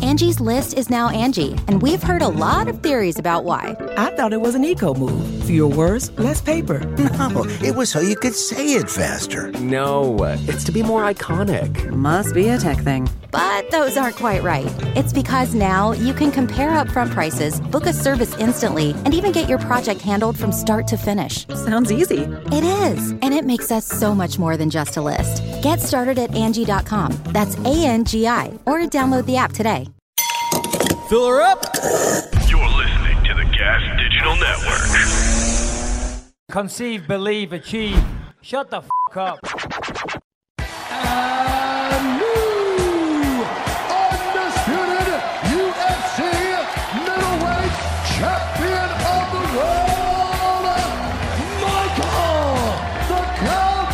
Angie's List is now Angie, and we've heard a lot of theories about why. I thought it was an eco move. Fewer words, less paper. No, it was so you could say it faster. No, it's to be more iconic. Must be a tech thing. But those aren't quite right. It's because now you can compare upfront prices, book a service instantly, and even get your project handled from start to finish. Sounds easy. It is, and it makes us so much more than just a list. Get started at Angie.com. That's ANGI, or download the app today. Fill her up. You're listening to the Gas Digital Network. Conceive, believe, achieve. Shut the fuck up. Undisputed UFC middleweight champion of the world, Michael the Count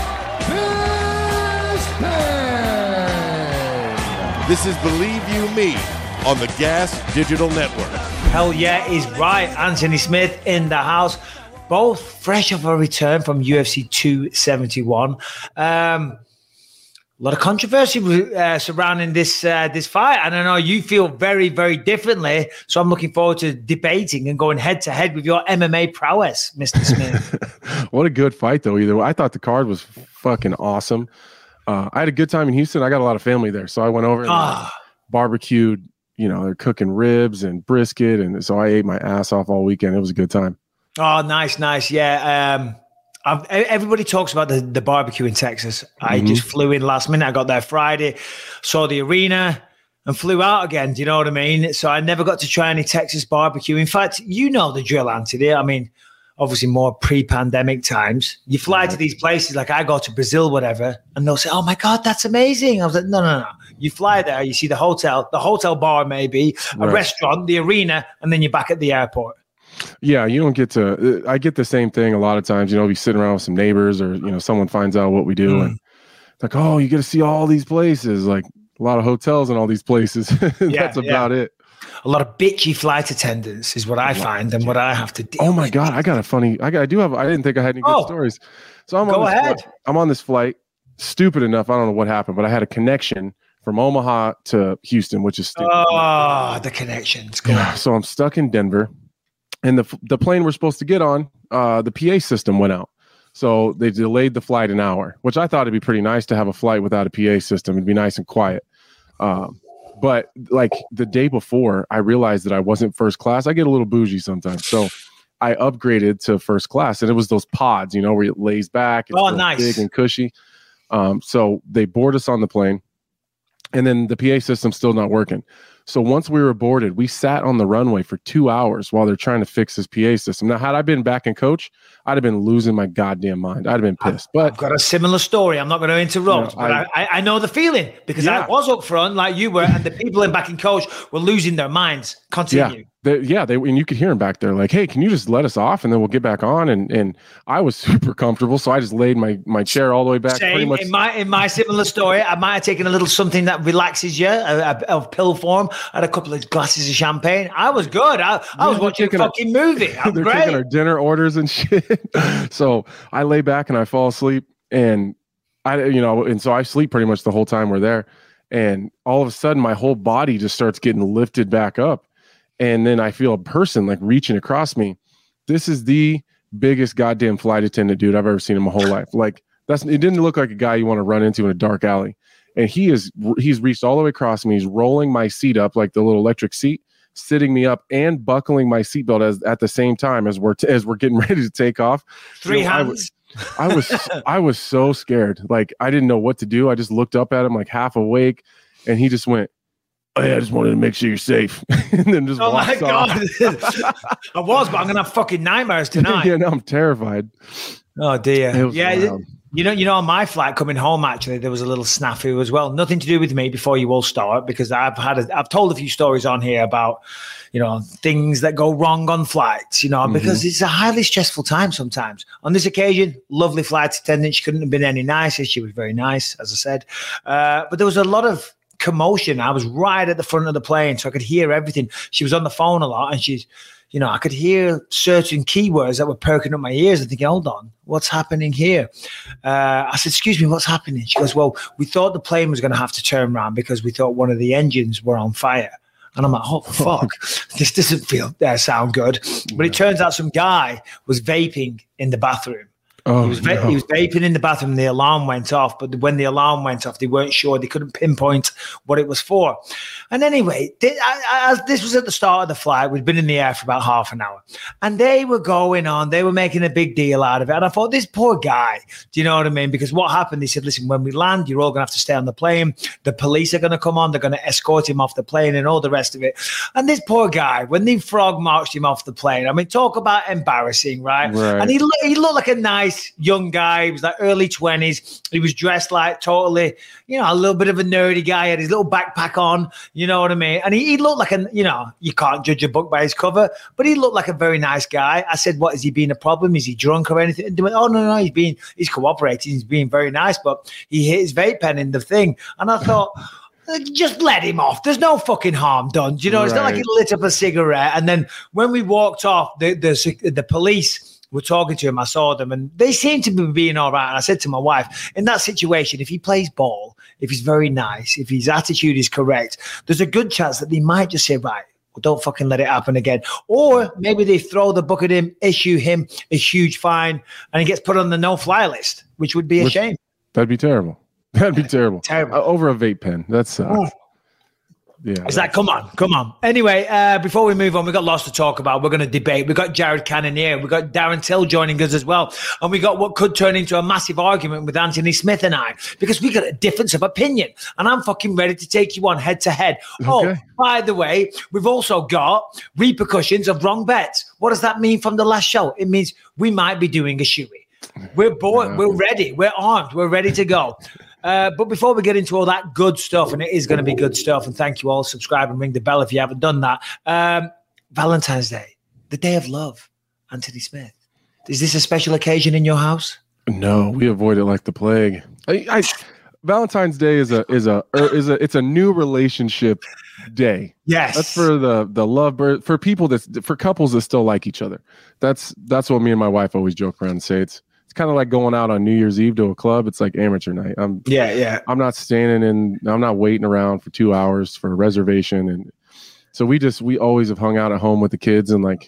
Bisping. This is Believe You Me on the Gas Digital Network. Hell yeah, he's right. Anthony Smith in the house. Both fresh off a return from UFC 271. A lot of controversy surrounding this fight, and I know you feel very, very differently. So I'm looking forward to debating and going head to head with your MMA prowess, Mr. Smith. What a good fight, though. Either way, I thought the card was fucking awesome. I had a good time in Houston. I got a lot of family there, so I went over and barbecued. You know, they're cooking ribs and brisket, and so I ate my ass off all weekend. It was a good time. Oh, nice, yeah. Everybody talks about the barbecue in Texas. I just flew in last minute. I got there Friday, saw the arena, and flew out again. Do you know what I mean? So I never got to try any Texas barbecue. In fact, you know the drill, Anthony. I mean, obviously more pre-pandemic times. You fly to these places, like I go to Brazil, whatever, and they'll say, "Oh my God, that's amazing." I was like, no. You fly there, you see the hotel bar, maybe a restaurant, the arena, and then you're back at the airport. Yeah, you don't get to. I get the same thing a lot of times. You know, be sitting around with some neighbors, or someone finds out what we do, and like, oh, you get to see all these places, like a lot of hotels and all these places. That's about it. A lot of bitchy flight attendants is what I find, and what I have to deal. Oh my God, I got a funny. I didn't think I had any good stories. So I'm on this flight. Stupid enough, I don't know what happened, but I had a connection from Omaha to Houston, which is stupid. Oh, the connections. So I'm stuck in Denver. And the plane we're supposed to get on, the PA system went out. So they delayed the flight an hour, which I thought it'd be pretty nice to have a flight without a PA system. It'd be nice and quiet. But like the day before, I realized that I wasn't first class. I get a little bougie sometimes. So I upgraded to first class. And it was those pods, where it lays back. It's nice. Big and cushy. So they board us on the plane. And then the PA system's still not working. So once we were boarded, we sat on the runway for 2 hours while they're trying to fix this PA system. Now, had I been back in coach, I'd have been losing my goddamn mind. I'd have been pissed. But I've got a similar story. I'm not going to interrupt, but I know the feeling because I was up front like you were, and the people in back in coach were losing their minds. Continue. And you could hear them back there like, hey, can you just let us off and then we'll get back on? And I was super comfortable, so I just laid my chair all the way back. Same, pretty much. In my similar story, I might have taken a little something that relaxes you, of pill form. I had a couple of glasses of champagne. I was good. I was watching a fucking movie. They're taking our dinner orders and shit. So I lay back and I fall asleep, and so I sleep pretty much the whole time we're there. And all of a sudden, my whole body just starts getting lifted back up. And then I feel a person like reaching across me. This is the biggest goddamn flight attendant dude I've ever seen in my whole life. Like it didn't look like a guy you want to run into in a dark alley. And he's reached all the way across me. He's rolling my seat up, like the little electric seat, sitting me up and buckling my seatbelt at the same time as we're getting ready to take off. Three hands. I was so scared. Like I didn't know what to do. I just looked up at him like half awake, and he just went, "Oh yeah, I just wanted to make sure you're safe." And then just walks off. I was, but I'm gonna have fucking nightmares tonight. Yeah, no, I'm terrified. Oh dear. Yeah, wild. You know, on my flight coming home, actually, there was a little snafu as well. Nothing to do with me before you all start, because I've told a few stories on here about, things that go wrong on flights, because it's a highly stressful time sometimes. On this occasion, lovely flight attendant. She couldn't have been any nicer. She was very nice, as I said. But there was a lot of commotion. I was right at the front of the plane, so I could hear everything. She was on the phone a lot, and she's, I could hear certain keywords that were perking up my ears and thinking, hold on, what's happening here? I said, excuse me, what's happening? She goes, well, we thought the plane was going to have to turn around because we thought one of the engines were on fire. And I'm like, oh, fuck, this doesn't sound good. But it turns out some guy was vaping in the bathroom. Oh, he was vaping in the bathroom. The alarm went off, but when the alarm went off, they weren't sure. They couldn't pinpoint what it was for. And anyway, this was at the start of the flight. We'd been in the air for about half an hour, and they were going on. They were making a big deal out of it. And I thought, this poor guy. Do you know what I mean? Because what happened? They said, listen, when we land, you're all going to have to stay on the plane. The police are going to come on. They're going to escort him off the plane and all the rest of it. And this poor guy, when they frog marched him off the plane, I mean, talk about embarrassing, right? And he looked like a nice young guy. He was like early 20s. He was dressed like totally, a little bit of a nerdy guy. He had his little backpack on, you know what I mean? And he looked like you can't judge a book by his cover, but he looked like a very nice guy. I said, what, is he being a problem? Is he drunk or anything? And they went, oh, no, he's cooperating. He's being very nice, but he hit his vape pen in the thing. And I thought, just let him off. There's no fucking harm done. It's not like he lit up a cigarette. And then when we walked off, the police were talking to him. I saw them and they seemed to be being all right. And I said to my wife, in that situation, if he plays ball, if he's very nice, if his attitude is correct, there's a good chance that they might just say, right, well, don't fucking let it happen again. Or maybe they throw the book at him, issue him a huge fine, and he gets put on the no-fly list, which would be a shame. That'd be terrible. That'd be terrible. Over a vape pen. That's yeah. It's like, come on. Anyway, before we move on, we've got lots to talk about. We're going to debate. We've got Jared Cannonier. We've got Darren Till joining us as well. And we got what could turn into a massive argument with Anthony Smith and I, because we got a difference of opinion. And I'm fucking ready to take you on head to head. Okay. Oh, by the way, we've also got repercussions of wrong bets. What does that mean from the last show? It means we might be doing a shoey. We're bored. We're ready. We're armed. We're ready to go. But before we get into all that good stuff, and it is going to be good stuff, and thank you all, subscribe and ring the bell if you haven't done that. Valentine's Day, the day of love, Anthony Smith. Is this a special occasion in your house? No, we avoid it like the plague. Valentine's Day is a new relationship day. Yes, that's for the love bird, for people for couples that still like each other. That's what me and my wife always joke around and say. It's kind of like going out on New Year's Eve to a club. It's like amateur night. I'm not I'm not waiting around for 2 hours for a reservation. And so we always have hung out at home with the kids. And like,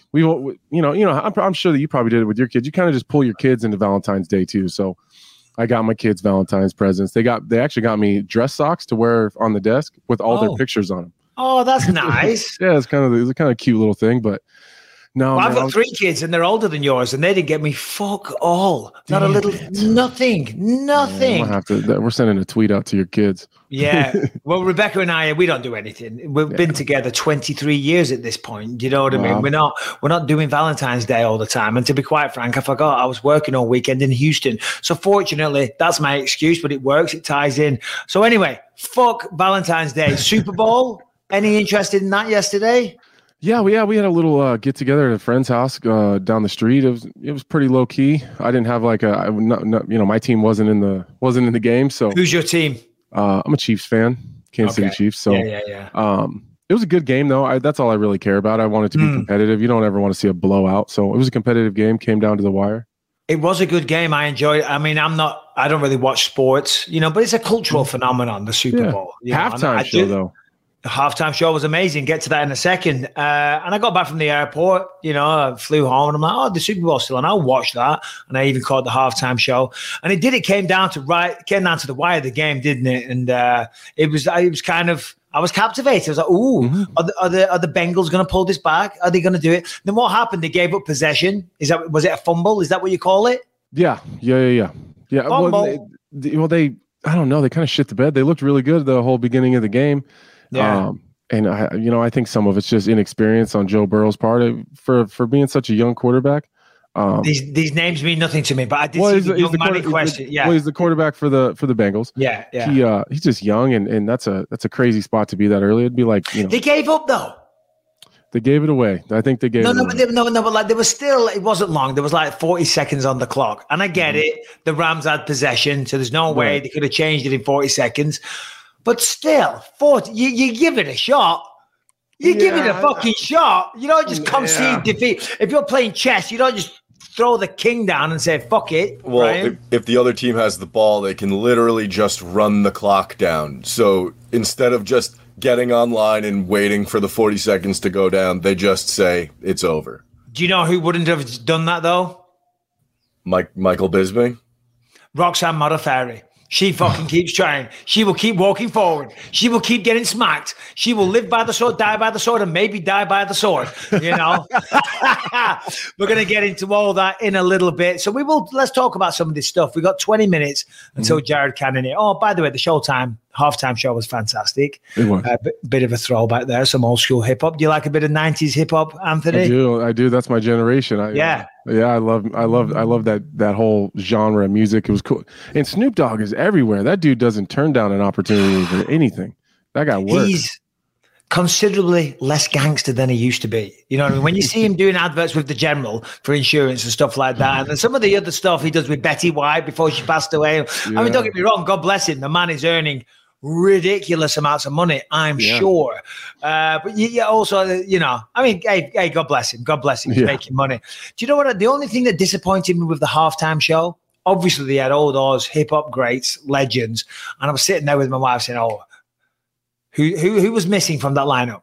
I'm sure that you probably did it with your kids. You kind of just pull your kids into Valentine's Day too. So I got my kids Valentine's presents. They actually got me dress socks to wear on the desk with all their pictures on them. Oh, that's nice. Yeah. It's kind of a cute little thing, but no, well, I've got 3 kids and they're older than yours, and they didn't get me fuck all. Not a little, nothing. Yeah, we're sending a tweet out to your kids. Yeah. Well, Rebecca and I, we don't do anything. We've been together 23 years at this point. Do you know what I mean? We're not doing Valentine's Day all the time. And to be quite frank, I forgot I was working all weekend in Houston. So fortunately, that's my excuse, but it works. It ties in. So anyway, fuck Valentine's Day. Super Bowl. Any interest in that yesterday? Yeah, we had a little get together at a friend's house down the street. It was pretty low key. I didn't have like my team wasn't in the game. So who's your team? I'm a Chiefs fan, Kansas City Chiefs. So yeah. It was a good game though. That's all I really care about. I want it to be competitive. You don't ever want to see a blowout. So it was a competitive game. Came down to the wire. It was a good game. I enjoyed it. I mean, I don't really watch sports, but it's a cultural phenomenon, the Super Bowl. Halftime show though. The halftime show was amazing. Get to that in a second. And I got back from the airport, I flew home and I'm like, oh, the Super Bowl's still on. I'll watch that. And I even caught the halftime show. And it came down to the wire of the game, didn't it? And it was kind of, I was captivated. I was like, ooh, are the Bengals going to pull this back? Are they going to do it? Then what happened? They gave up possession. Was it a fumble? Is that what you call it? Yeah. Fumble. Well, they I don't know. They kind of shit the bed. They looked really good the whole beginning of the game. Yeah. And I think some of it's just inexperience on Joe Burrow's part for being such a young quarterback. These names mean nothing to me, but I did see the young money question. Well, he's the quarterback for the Bengals. Yeah. He's just young, and that's a crazy spot to be that early. It'd be like they gave up though. They gave it away. I think they gave it away. But like there was still, it wasn't long. There was like 40 seconds on the clock, and I get it. The Rams had possession, so there's no way they could have changed it in 40 seconds. But still, 40. You give it a shot. You give it a fucking shot. You don't just concede defeat. If you're playing chess, you don't just throw the king down and say, fuck it. Well, if the other team has the ball, they can literally just run the clock down. So instead of just getting online and waiting for the 40 seconds to go down. They just say it's over. Do you know who wouldn't have done that though? Michael Bisping? Roxanne Modafferi. She fucking keeps trying. She will keep walking forward. She will keep getting smacked. She will live by the sword, die by the sword, and maybe die by the sword. You know, we're going to get into all that in a little bit. So let's talk about some of this stuff. We got 20 minutes until Jared Cannon here. Oh, by the way, the Showtime halftime show was fantastic. It was. Bit of a throwback there, some old school hip hop. Do you like a bit of 90s hip hop, Anthony? I do. That's my generation. I love that whole genre of music. It was cool. And Snoop Dogg is everywhere. That dude doesn't turn down an opportunity for anything. That guy works. He's considerably less gangster than he used to be. You know what I mean? When you see him doing adverts with the General for insurance and stuff like that, and then some of the other stuff he does with Betty White before she passed away. I mean, don't get me wrong, God bless him. The man is earning ridiculous amounts of money, I'm sure. But also, you know, I mean, hey, God bless him. God bless him. He's making money. Do you know what? The only thing that disappointed me with the halftime show, obviously they had all those hip hop greats, legends, and I was sitting there with my wife saying, "Oh, who was missing from that lineup?"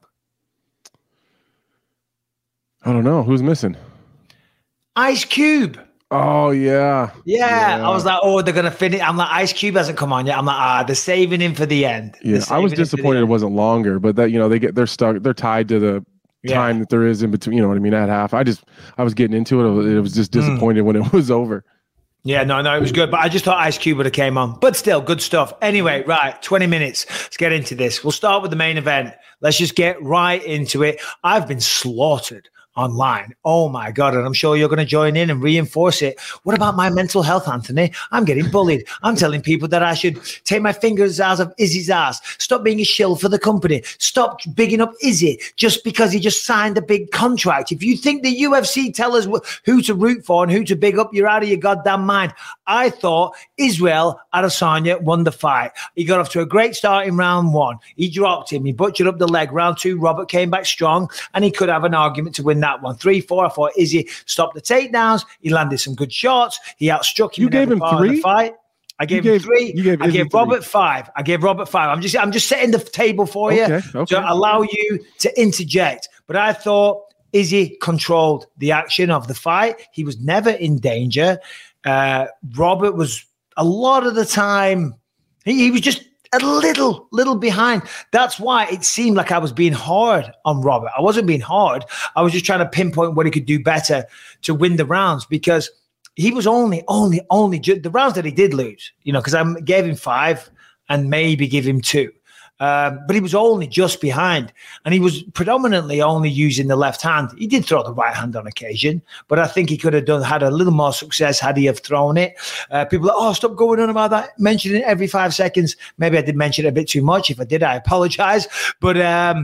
I don't know who's missing. Ice Cube. Oh yeah. I was like, oh, they're gonna finish. I'm like, Ice Cube hasn't come on yet. I'm like, they're saving him for the end. Yeah, I was disappointed it wasn't longer, but that, you know, they're tied to the time that there is in between. You know what I mean? At half, I was getting into it. It was just disappointed when it was over. Yeah, no, it was good, but I just thought Ice Cube would have came on. But still, good stuff. Anyway, right, 20 minutes. Let's get into this. We'll start with the main event. Let's just get right into it. I've been slaughtered online. Oh my God. And I'm sure you're going to join in and reinforce it. What about my mental health, Anthony? I'm getting bullied. I'm telling people that I should take my fingers out of Izzy's ass. Stop being a shill for the company. Stop bigging up Izzy just because he just signed a big contract. If you think the UFC tell us who to root for and who to big up, you're out of your goddamn mind. I thought Israel Adesanya won the fight. He got off to a great start in round 1. He dropped him. He butchered up the leg. Round 2, Robert came back strong and he could have an argument to win that one. 3, 4, I thought Izzy stopped the takedowns. He landed some good shots. He outstruck him. You gave him 3? In the fight. I gave him 3. I gave Robert 5. I'm just setting the table for you to allow you to interject. But I thought Izzy controlled the action of the fight. He was never in danger. Robert was a lot of the time, he was just a little behind. That's why it seemed like I was being hard on Robert. I wasn't being hard. I was just trying to pinpoint what he could do better to win the rounds, because he was only the rounds that he did lose, you know, because I gave him 5 and maybe give him 2. But he was only just behind, and he was predominantly only using the left hand. He did throw the right hand on occasion, but I think he could have had a little more success had he have thrown it. People are, stop going on about that, mentioning it every 5 seconds. Maybe I did mention it a bit too much. If I did, I apologize. But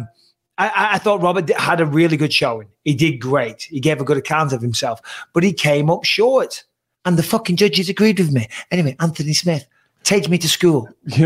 I thought Robert had a really good showing. He did great. He gave a good account of himself, but he came up short, and the fucking judges agreed with me. Anyway, Anthony Smith, take me to school.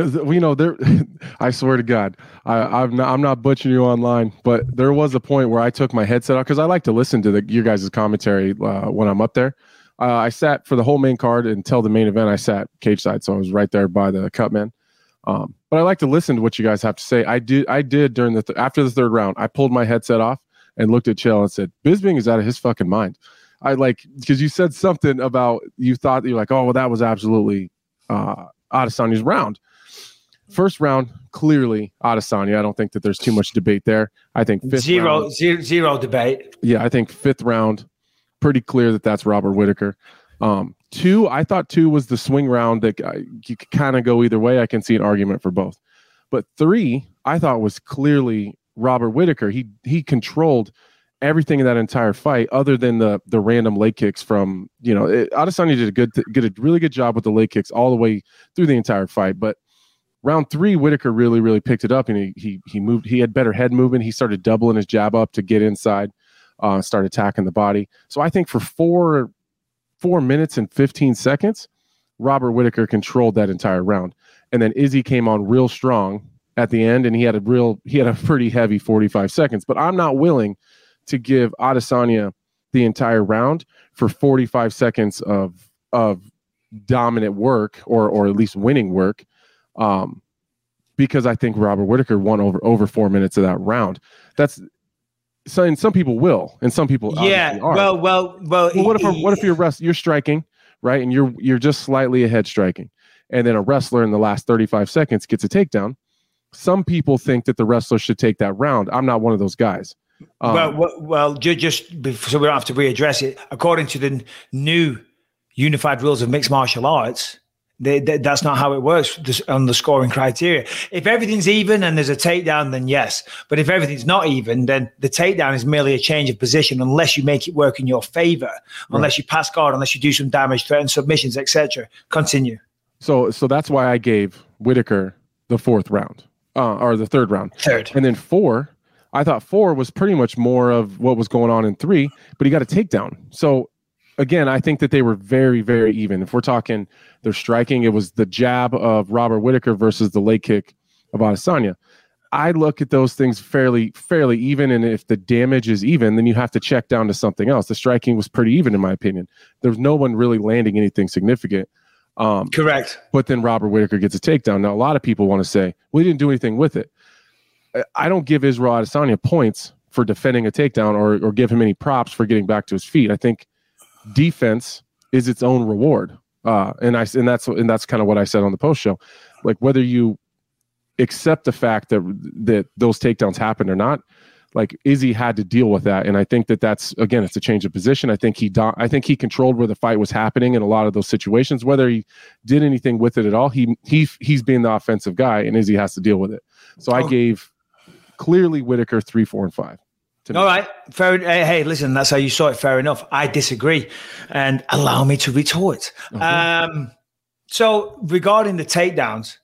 I swear to God, I'm not butchering you online, but there was a point where I took my headset off because I like to listen to your guys' commentary when I'm up there. I sat for the whole main card until the main event. I sat cage side, so I was right there by the cut man. But I like to listen to what you guys have to say. I did during after the third round. I pulled my headset off and looked at Chael and said, Bisping is out of his fucking mind. Because you said something about, you thought that you're like, oh, well, that was absolutely Adesanya's round. First round, clearly Adesanya. I don't think that there's too much debate there. I think zero debate. Yeah, I think 5th round, pretty clear that that's Robert Whittaker. 2, I thought 2 was the swing round that you could kind of go either way. I can see an argument for both. But 3, I thought was clearly Robert Whittaker. He controlled everything in that entire fight, other than the random leg kicks from, Adesanya did a really good job with the leg kicks all the way through the entire fight. But round 3, Whittaker really, really picked it up, and he moved. He had better head movement. He started doubling his jab up to get inside, start attacking the body. So I think for 4 minutes and 15 seconds, Robert Whittaker controlled that entire round. And then Izzy came on real strong at the end, and he had a pretty heavy 45 seconds. But I'm not willing to give Adesanya the entire round for 45 seconds of dominant work or at least winning work. because I think Robert Whittaker won over 4 minutes of that round. That's so, and some people will, and some people yeah. are. Well. What if you're striking, right, and you're just slightly ahead striking, and then a wrestler in the last 35 seconds gets a takedown? Some people think that the wrestler should take that round. I'm not one of those guys. Just so we don't have to readdress it. According to the new unified rules of mixed martial arts, that's not how it works on the scoring criteria. If everything's even and there's a takedown, then yes. But if everything's not even, then the takedown is merely a change of position unless you make it work in your favor, unless you pass guard, unless you do some damage, threaten submissions, etc. Continue. So that's why I gave Whittaker the fourth round, or the third round. And then 4, I thought 4 was pretty much more of what was going on in 3, but he got a takedown. So again, I think that they were very, very even. If we're talking their striking, it was the jab of Robert Whittaker versus the leg kick of Adesanya. I look at those things fairly even, and if the damage is even, then you have to check down to something else. The striking was pretty even, in my opinion. There's no one really landing anything significant. Correct. But then Robert Whittaker gets a takedown. Now, a lot of people want to say, well, he didn't do anything with it. I don't give Israel Adesanya points for defending a takedown or give him any props for getting back to his feet. I think defense is its own reward. And that's kind of what I said on the post show. Like, whether you accept the fact that those takedowns happened or not, like, Izzy had to deal with that. And I think that's, again, it's a change of position. I think he controlled where the fight was happening in a lot of those situations. Whether he did anything with it at all, he's being the offensive guy, and Izzy has to deal with it. So I gave clearly Whittaker 3, 4, and 5. All right, fair. Hey, listen, that's how you saw it. Fair enough. I disagree, and allow me to retort. So regarding the takedowns,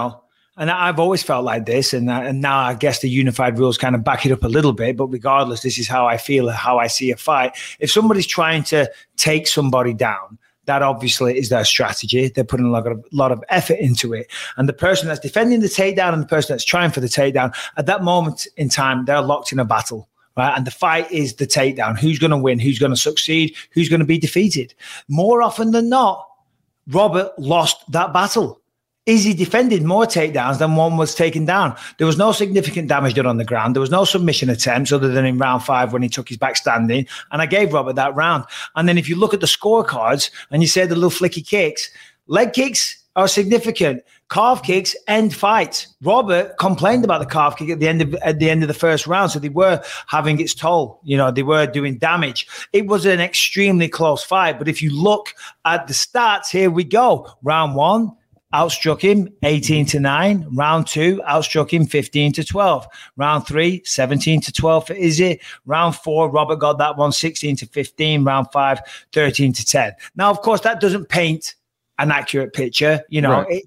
and I've always felt like this, and now I guess the unified rules kind of back it up a little bit. But regardless, this is how I feel, how I see a fight. If somebody's trying to take somebody down, that obviously is their strategy. They're putting a lot of effort into it. And the person that's defending the takedown and the person that's trying for the takedown, at that moment in time, they're locked in a battle. Right? And the fight is the takedown. Who's going to win? Who's going to succeed? Who's going to be defeated? More often than not, Robert lost that battle. Izzy defended more takedowns than one was taken down. There was no significant damage done on the ground. There was no submission attempts other than in round 5 when he took his back standing. And I gave Robert that round. And then if you look at the scorecards and you say the little flicky kicks, leg kicks are significant. Calf kicks end fights. Robert complained about the calf kick at the end of the first round, so they were having its toll. They were doing damage. It was an extremely close fight. But if you look at the stats, here we go. Round 1, outstruck him 18-9. Round 2, outstruck him 15-12. Round 3, 17-12 for Izzy. Round 4, Robert got that one 16-15. Round 5, 13-10. Now, of course, that doesn't paint an accurate picture. Right.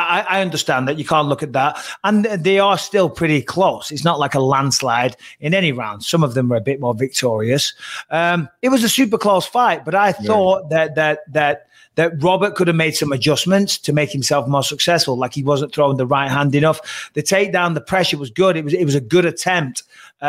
I understand that. You can't look at that. And they are still pretty close. It's not like a landslide in any round. Some of them were a bit more victorious. It was a super close fight, but I thought that Robert could have made some adjustments to make himself more successful. Like, he wasn't throwing the right hand enough. The takedown, the pressure was good. It was a good attempt.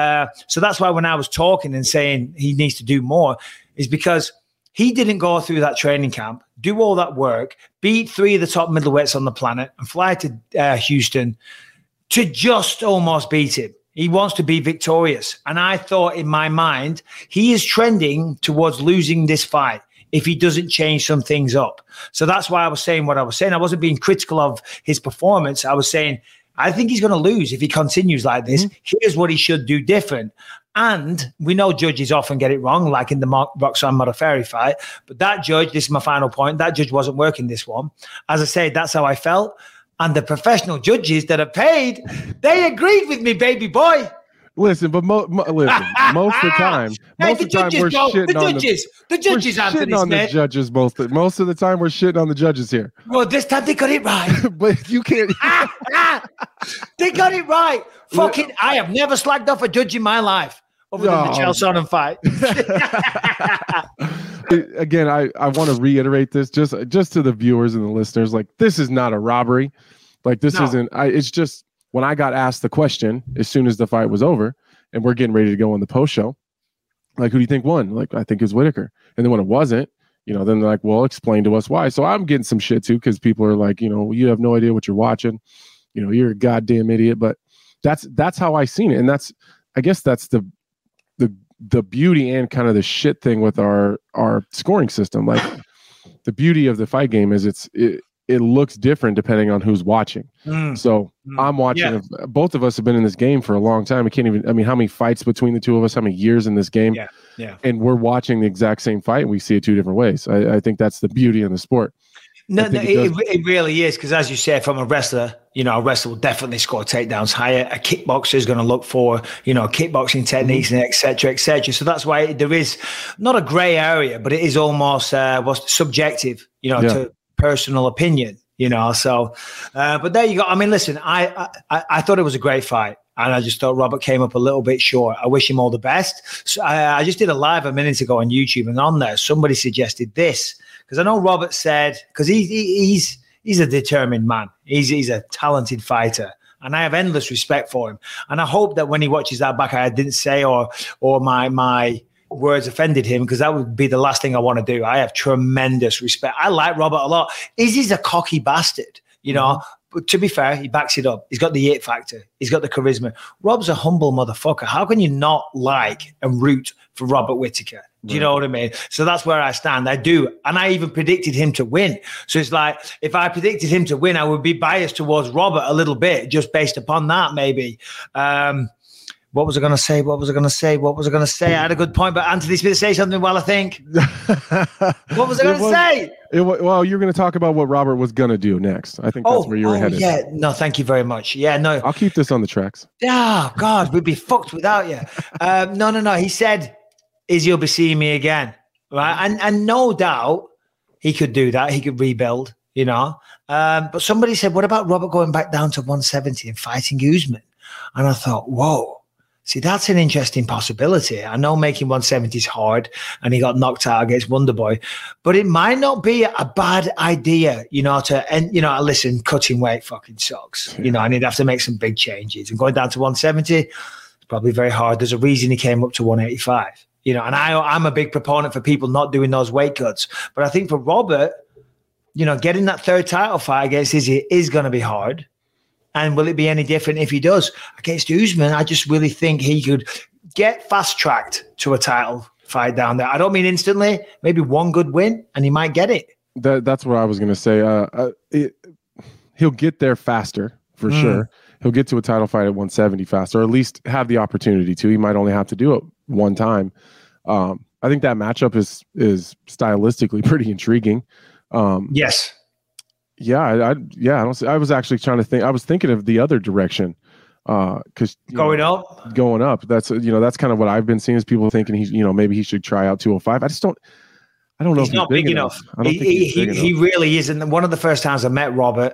So that's why when I was talking and saying he needs to do more, is because he didn't go through that training camp, do all that work, beat 3 of the top middleweights on the planet, and fly to Houston to just almost beat him. He wants to be victorious. And I thought in my mind, he is trending towards losing this fight if he doesn't change some things up. So that's why I was saying what I was saying. I wasn't being critical of his performance. I was saying, I think he's going to lose if he continues like this. Here's what he should do different. And we know judges often get it wrong, like in the Roxanne Modafferi fight. But that judge, this is my final point, that judge wasn't working this one. As I said, that's how I felt. And the professional judges that are paid, they agreed with me, baby boy. Listen, but most of the time, we're shitting on the judges. Most of the time, we're shitting on the judges here. Well, this time they got it right. But you can't. They got it right. Fucking, I have never slagged off a judge in my life other than the Chael Sonnen fight. Again, I want to reiterate this just to the viewers and the listeners. Like, this is not a robbery. Like, this isn't. It's just. When I got asked the question, as soon as the fight was over and we're getting ready to go on the post show, like, who do you think won? Like, I think it was Whittaker. And then when it wasn't, then they're like, well, explain to us why. So I'm getting some shit too, because people are like, you have no idea what you're watching. you're a goddamn idiot. But that's how I seen it. And I guess that's the beauty and kind of the shit thing with our scoring system. Like the beauty of the fight game is it looks different depending on who's watching. So I'm watching. Yeah. Both of us have been in this game for a long time. How many fights between the two of us, how many years in this game? Yeah. And we're watching the exact same fight and we see it two different ways. I think that's the beauty of the sport. No, it really is, because as you say, from a wrestler, a wrestler will definitely score takedowns higher. A kickboxer is going to look for, kickboxing techniques and et cetera, et cetera. So that's why there is not a gray area, but it is almost subjective, to personal opinion, So, but there you go. I mean, listen, I thought it was a great fight. And I just thought Robert came up a little bit short. I wish him all the best. So I just did a live a minute ago on YouTube, and on there, somebody suggested this. Because I know Robert said, because he's a determined man. He's a talented fighter. And I have endless respect for him. And I hope that when he watches that back, I didn't say or my words offended him, because that would be the last thing I want to do. I have tremendous respect. I like Robert a lot. Izzy's a cocky bastard, But to be fair, he backs it up. He's got the it factor. He's got the charisma. Rob's a humble motherfucker. How can you not like and root for Robert Whittaker? Do you know what I mean? So that's where I stand. I do. And I even predicted him to win. So it's like, if I predicted him to win, I would be biased towards Robert a little bit, just based upon that, maybe. What was I going to say? I had a good point, but Anthony's going to say something while I think. What was I going to say? Well, you're going to talk about what Robert was going to do next. I think that's where you were headed. Yeah. No, thank you very much. Yeah, no. I'll keep this on the tracks. Oh, God, we'd be fucked without you. No. He said, Izzy will be seeing me again. Right. And no doubt he could do that. He could rebuild, But somebody said, what about Robert going back down to 170 and fighting Usman? And I thought, whoa. See, that's an interesting possibility. I know making 170 is hard, and he got knocked out against Wonderboy, but it might not be a bad idea, listen, cutting weight fucking sucks. Yeah. And he'd have to make some big changes. And going down to 170 is probably very hard. There's a reason he came up to 185, and I'm a big proponent for people not doing those weight cuts. But I think for Robert, getting that third title fight against Izzy is going to be hard. And will it be any different if he does? Against Usman, I just really think he could get fast-tracked to a title fight down there. I don't mean instantly, maybe one good win, and he might get it. That's what I was going to say. He'll get there faster, for sure. He'll get to a title fight at 170 faster, or at least have the opportunity to. He might only have to do it one time. I think that matchup is stylistically pretty intriguing. Yes. Yeah, I don't see. I was actually trying to think. I was thinking of the other direction, because going up. That's that's kind of what I've been seeing, is people thinking maybe he should try out 205. I don't know. He's not big enough. He really isn't. One of the first times I met Robert,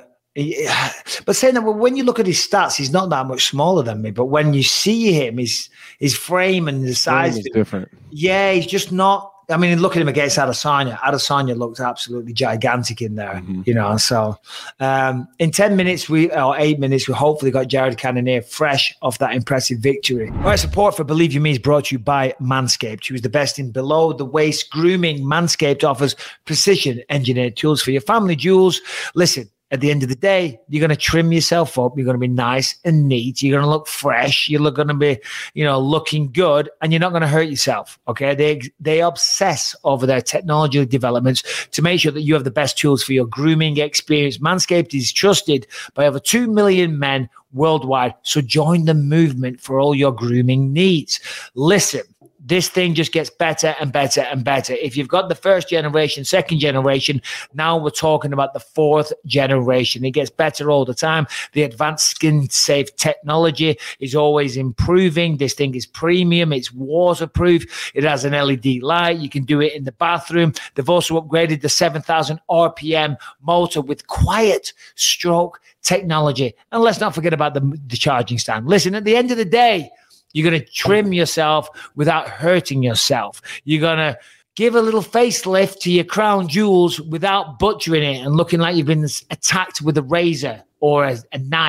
but saying that, when you look at his stats, he's not that much smaller than me. But when you see him, his frame and the size is different. Yeah, he's just not. I mean, look at him against Adesanya. Adesanya looked absolutely gigantic in there, So in 10 minutes, or 8 minutes, we hopefully got Jared Cannonier fresh off that impressive victory. All right, support for Believe You Me is brought to you by Manscaped, who is the best in below-the-waist grooming. Manscaped offers precision-engineered tools for your family jewels. Listen, at the end of the day, you're going to trim yourself up. You're going to be nice and neat. You're going to look fresh. You're going to be, looking good, and you're not going to hurt yourself. Okay. They obsess over their technology developments to make sure that you have the best tools for your grooming experience. Manscaped is trusted by over 2 million men worldwide. So join the movement for all your grooming needs. Listen, this thing just gets better and better and better. If you've got the first generation, second generation, now we're talking about the fourth generation. It gets better all the time. The advanced skin-safe technology is always improving. This thing is premium. It's waterproof. It has an LED light. You can do it in the bathroom. They've also upgraded the 7,000 RPM motor with quiet stroke technology. And let's not forget about the charging stand. Listen, at the end of the day, you're going to trim yourself without hurting yourself. You're going to give a little facelift to your crown jewels without butchering it and looking like you've been attacked with a razor or a knife.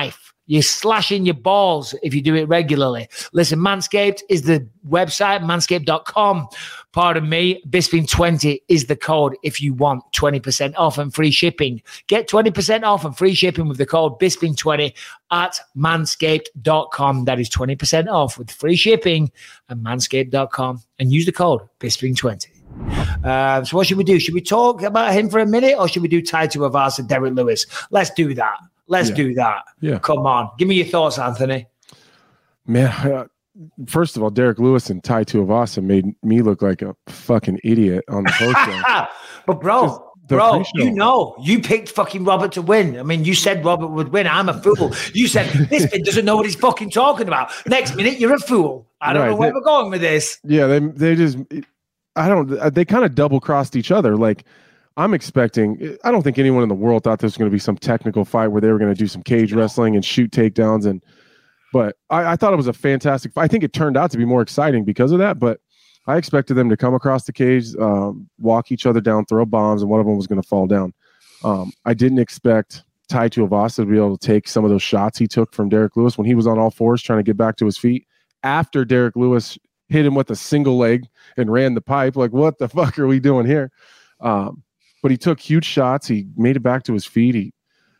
You're slashing your balls if you do it regularly. Listen, Manscaped is the website, manscaped.com. Pardon me, Bisping20 is the code if you want 20% off and free shipping. Get 20% off and free shipping with the code Bisping20 at manscaped.com. That is 20% off with free shipping at manscaped.com and use the code Bisping20. So what should we do? Should we talk about him for a minute or should we do Tai Tuivasa, Derek Lewis? Let's do that. Let's do that. Yeah. Come on. Give me your thoughts, Anthony. Man, first of all, Derek Lewis and Tai Tuivasa made me look like a fucking idiot on the post show. But bro, you know, you picked fucking Robert to win. I mean, you said Robert would win. I'm a fool. You said this kid doesn't know what he's fucking talking about. Next minute, you're a fool. I don't know where we're going with this. Yeah, they just, they kind of double crossed each other. Like, I'm expecting, I don't think anyone in the world thought there was going to be some technical fight where they were going to do some cage wrestling and shoot takedowns. But I thought it was a fantastic fight. I think it turned out to be more exciting because of that. But I expected them to come across the cage, walk each other down, throw bombs, and one of them was going to fall down. I didn't expect Tai Tuivasa to be able to take some of those shots he took from Derek Lewis when he was on all fours trying to get back to his feet. After Derek Lewis hit him with a single leg and ran the pipe, like, what the fuck are we doing here? But he took huge shots. He made it back to his feet.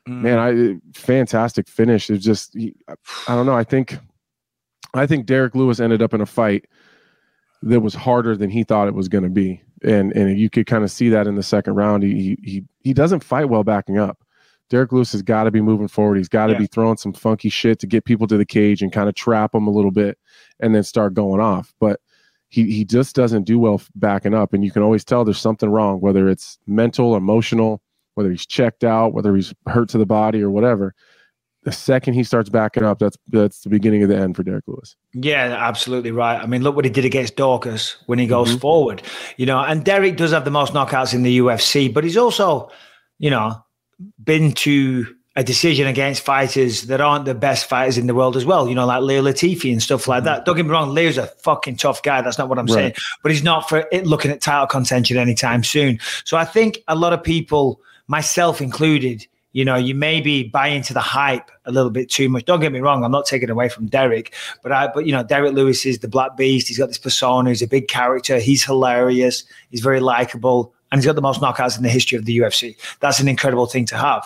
Fantastic finish. It's just, I don't know. I think Derek Lewis ended up in a fight that was harder than he thought it was going to be. And you could kind of see that in the second round. He doesn't fight well backing up. Derek Lewis has got to be moving forward. He's got to be throwing some funky shit to get people to the cage and kind of trap them a little bit and then start going off. But he just doesn't do well backing up. And you can always tell there's something wrong, whether it's mental, emotional, whether he's checked out, whether he's hurt to the body or whatever. The second he starts backing up, that's the beginning of the end for Derek Lewis. Yeah, absolutely right. I mean, look what he did against Dorcas when he goes forward, and Derek does have the most knockouts in the UFC, but he's also, been to a decision against fighters that aren't the best fighters in the world as well, like Leo Latifi and stuff like that. Don't get me wrong, Leo's a fucking tough guy. That's not what I'm saying, but he's not for it looking at title contention anytime soon. So I think a lot of people, myself included, you maybe buy into the hype a little bit too much. Don't get me wrong, I'm not taking away from Derek, but Derek Lewis is the Black Beast. He's got this persona. He's a big character. He's hilarious. He's very likable. And he's got the most knockouts in the history of the UFC. That's an incredible thing to have.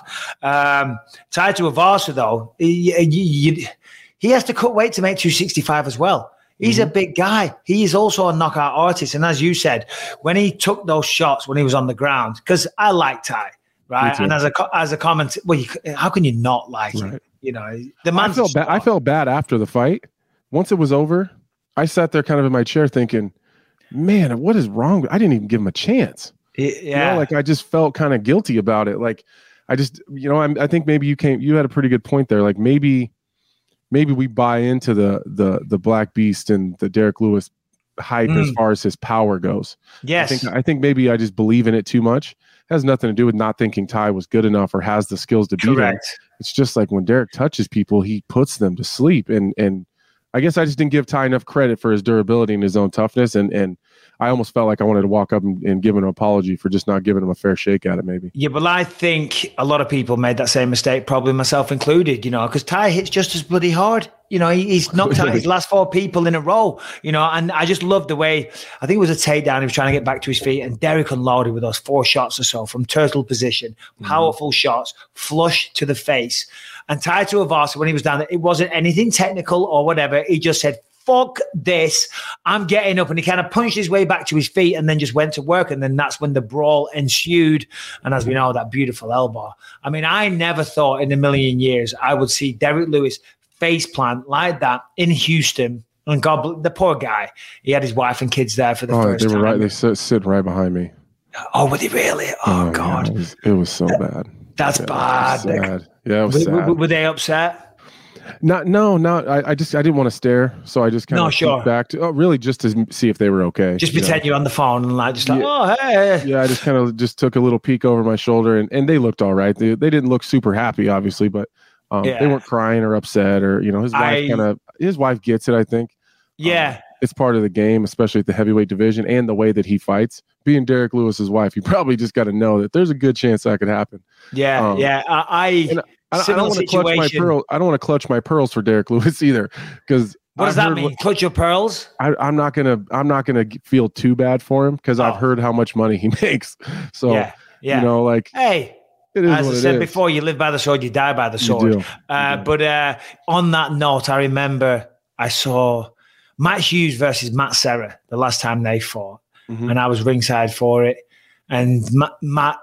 Tai Tuivasa, though, he has to cut weight to make 265 as well. He's a big guy. He is also a knockout artist. And as you said, when he took those shots when he was on the ground, because I like Tai, right? And as a comment, how can you not like him? The man. I felt bad after the fight. Once it was over, I sat there kind of in my chair thinking, man, what is wrong? I didn't even give him a chance. Yeah. I just felt kind of guilty about it. Like, I just, I think maybe you had a pretty good point there. Like maybe we buy into the Black Beast and the Derek Lewis hype as far as his power goes. Yes. I think maybe I just believe in it too much. It has nothing to do with not thinking Tai was good enough or has the skills to beat him. It's just like when Derek touches people, he puts them to sleep. And I guess I just didn't give Tai enough credit for his durability and his own toughness. And I almost felt like I wanted to walk up and give him an apology for just not giving him a fair shake at it, maybe. Yeah, but I think a lot of people made that same mistake, probably myself included, because Tai hits just as bloody hard. He's knocked out his last 4 people in a row, and I just love the way, I think it was a takedown. He was trying to get back to his feet, and Derek unloaded with those 4 shots or so from turtle position, powerful shots, flush to the face. And Tai Tuivasa, when he was down there, it wasn't anything technical or whatever. He just said, fuck this, I'm getting up. And he kind of punched his way back to his feet and then just went to work. And then that's when the brawl ensued. And as we know, that beautiful elbow. I mean, I never thought in a million years I would see Derek Lewis face plant like that in Houston. And God, the poor guy, he had his wife and kids there for the first time. They sit right behind me. Oh, were they really? Oh God. Yeah, it was so bad. That's bad. Sad. Yeah, it was sad. Were they upset? I didn't want to stare, so I just kind of back to really just to see if they were okay. Just pretend you're on the phone and oh hey. Yeah, I just kind of took a little peek over my shoulder, and they looked all right. They didn't look super happy, obviously, but they weren't crying or upset or his wife gets it. I think. Yeah, it's part of the game, especially at the heavyweight division and the way that he fights. Being Derek Lewis's wife, you probably just got to know that there's a good chance that could happen. Yeah, I don't want to clutch my pearl. I don't want to clutch my pearls for Derek Lewis either, because what does that mean? Clutch your pearls? I'm not gonna feel too bad for him because I've heard how much money he makes. So you know, like, hey. As I said before, you live by the sword, you die by the sword. But on that note, I remember I saw Matt Hughes versus Matt Serra the last time they fought, and I was ringside for it. And Matt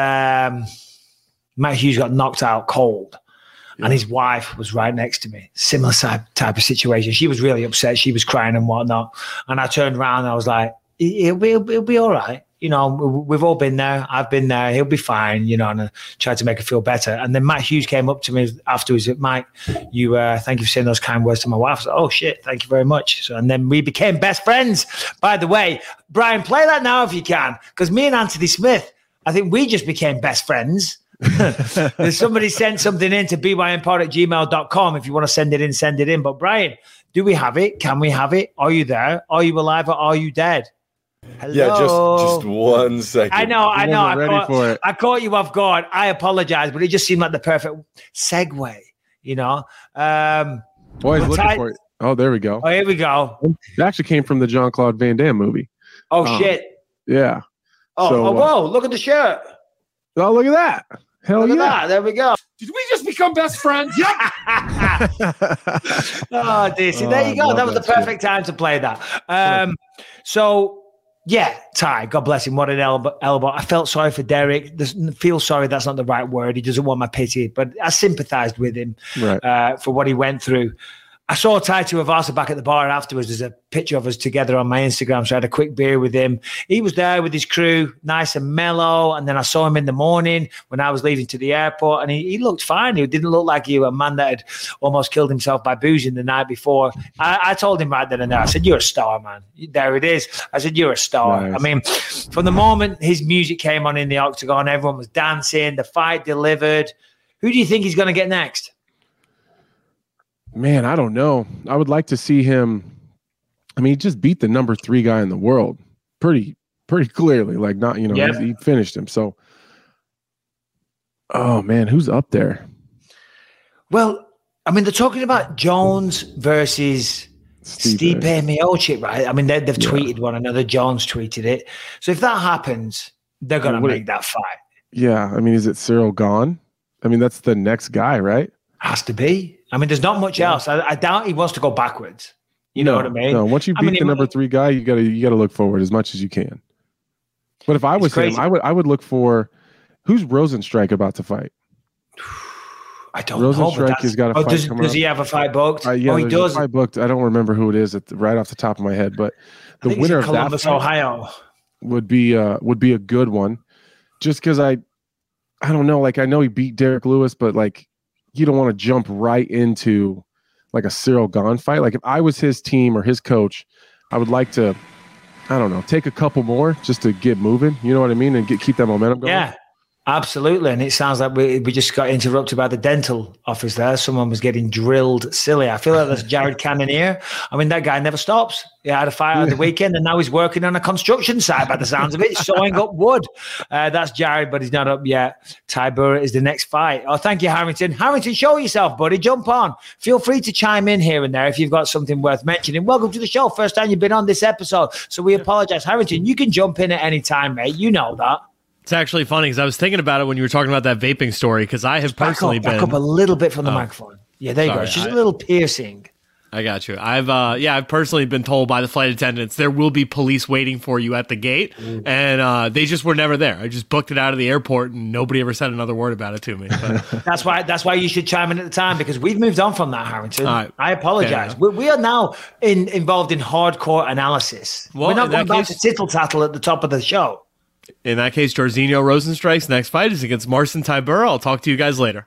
Hughes got knocked out cold, and his wife was right next to me. Similar type of situation. She was really upset. She was crying and whatnot. And I turned around and I was like, "It'll be all right. You know, we've all been there. I've been there. He'll be fine, you know," and I tried to make her feel better. And then Matt Hughes came up to me afterwards. Mike, thank you for saying those kind words to my wife. I said, "Oh, shit, thank you very much." So, and then we became best friends. By the way, Brian, play that now if you can, because me and Anthony Smith, I think we just became best friends. Somebody sent something in to bympod@gmail.com. If you want to send it in. But Brian, do we have it? Can we have it? Are you there? Are you alive or are you dead? Hello? Yeah, just 1 second. I know. I caught you off guard. I apologize, but it just seemed like the perfect segue, you know. Boys, looking for it. Oh, there we go. Oh, here we go. It actually came from the Jean-Claude Van Damme movie. Oh, shit. Yeah. Oh, whoa, look at the shirt. Oh, look at that. Hell look yeah. At that. There we go. Did we just become best friends? Yep. Oh, dear. See, there you go. That was the perfect time to play that. So, yeah, Ty, God bless him. What an elbow. I felt sorry for Derek. Feel sorry, that's not the right word. He doesn't want my pity, but I sympathized with him for what he went through. I saw Tai Tuivasa back at the bar afterwards. There's a picture of us together on my Instagram, so I had a quick beer with him. He was there with his crew, nice and mellow, and then I saw him in the morning when I was leaving to the airport, and he looked fine. He didn't look like a man that had almost killed himself by boozing the night before. I told him right then and there, I said, "You're a star, man." There it is. I said, "You're a star." Nice. I mean, from the moment his music came on in the octagon, everyone was dancing, the fight delivered. Who do you think he's going to get next? Man, I don't know. I would like to see him. I mean, he just beat the number 3 guy in the world pretty clearly. Like, not, you know, he finished him. So, oh man, who's up there? Well, I mean, they're talking about Jones versus Stipe Miocic, right? I mean, they've tweeted one another. Jones tweeted it. So if that happens, they're going to make that fight. Yeah. I mean, is it Cyril Gane? I mean, that's the next guy, right? Has to be. I mean, there's not much else. I doubt he wants to go backwards. You know what I mean? No, once you beat the number 3 guy, you gotta look forward as much as you can. But if I was him, I would look for who's Rosenstrike about to fight. I don't know. Rosenstrike has got a fight coming up. Does he have a fight booked? Yeah, he does. A fight booked. I don't remember who it is right off the top of my head, but the winner of Columbus, that fight Ohio would be a good one. Just because I don't know. Like, I know he beat Derek Lewis, but like, you don't want to jump right into like a Cyril Gane fight. Like, if I was his team or his coach, I would like to, I don't know, take a couple more just to get moving. You know what I mean? And keep that momentum going. Yeah, absolutely. And it sounds like we just got interrupted by the dental office there. Someone was getting drilled silly. I feel like that's Jared Cannonier. I mean, that guy never stops. He had a fight on the weekend, and now he's working on a construction site by the sounds of it, sawing up wood. That's Jared, but he's not up yet. Ty Burrett is the next fight. Oh, thank you, Harrington. Harrington, show yourself, buddy. Jump on. Feel free to chime in here and there if you've got something worth mentioning. Welcome to the show. First time you've been on this episode, so we apologize. Harrington, you can jump in at any time, mate. You know that. It's actually funny because I was thinking about it when you were talking about that vaping story, because I have personally back up a little bit from the microphone. Yeah, there you go. It's just a little piercing. I got you. I've personally been told by the flight attendants there will be police waiting for you at the gate, and they just were never there. I just booked it out of the airport, and nobody ever said another word about it to me. But. That's why you should chime in at the time, because we've moved on from that, Harrington. I apologize. Yeah. We are now involved in hardcore analysis. Well, we're not going back to tittle tattle at the top of the show. In that case, Jairzinho Rosenstrike's next fight is against Marcin Tybura. I'll talk to you guys later.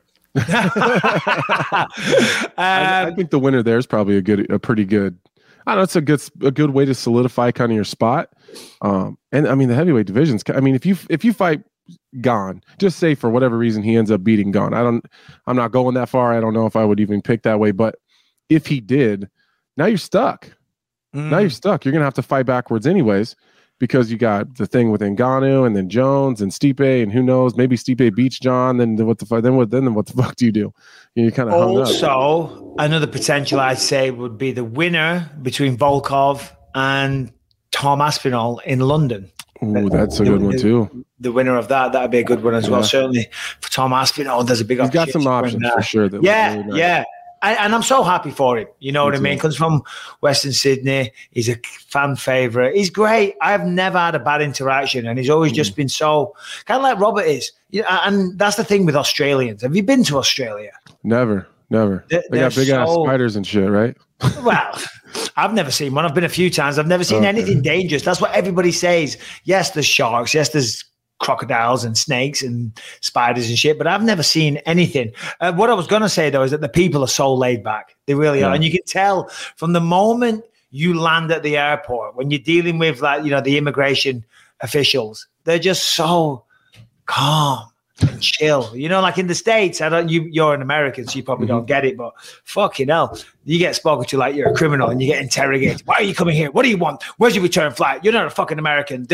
I think the winner there is probably a pretty good. I don't know. It's a good way to solidify kind of your spot. And I mean, the heavyweight divisions. I mean, if you fight Gane, just say for whatever reason he ends up beating Gane. I'm not going that far. I don't know if I would even pick that way. But if he did, now you're stuck. Now you're stuck. You're gonna have to fight backwards anyways, because you got the thing with Ngannou and then Jones and Stipe, and who knows, maybe Stipe beats John. Then what the fuck? Then what the fuck do you do? You kind of hung up. Also, another potential I'd say would be the winner between Volkov and Tom Aspinall in London. Ooh, that's a good one too. The winner of that'd be a good one as well. Certainly for Tom Aspinall, there's a big. He's got some options for sure. Yeah, really nice. Yeah. And I'm so happy for him. You know what I mean? Comes from Western Sydney. He's a fan favorite. He's great. I've never had a bad interaction, and he's always just been so kind of like Robert is. And that's the thing with Australians. Have you been to Australia? Never. They got big ass spiders and shit, right? Well, I've never seen one. I've been a few times. I've never seen anything dangerous. That's what everybody says. Yes, there's sharks. Yes, there's crocodiles and snakes and spiders and shit, but I've never seen anything. What I was going to say, though, is that the people are so laid back. They really are. And you can tell from the moment you land at the airport, when you're dealing with, like, you know, the immigration officials, they're just so calm and chill. You know, like in the States, you're an American, so you probably don't get it, but fucking hell, you get spoken to like you're a criminal and you get interrogated. Why are you coming here? What do you want? Where's your return flight? You're not a fucking American.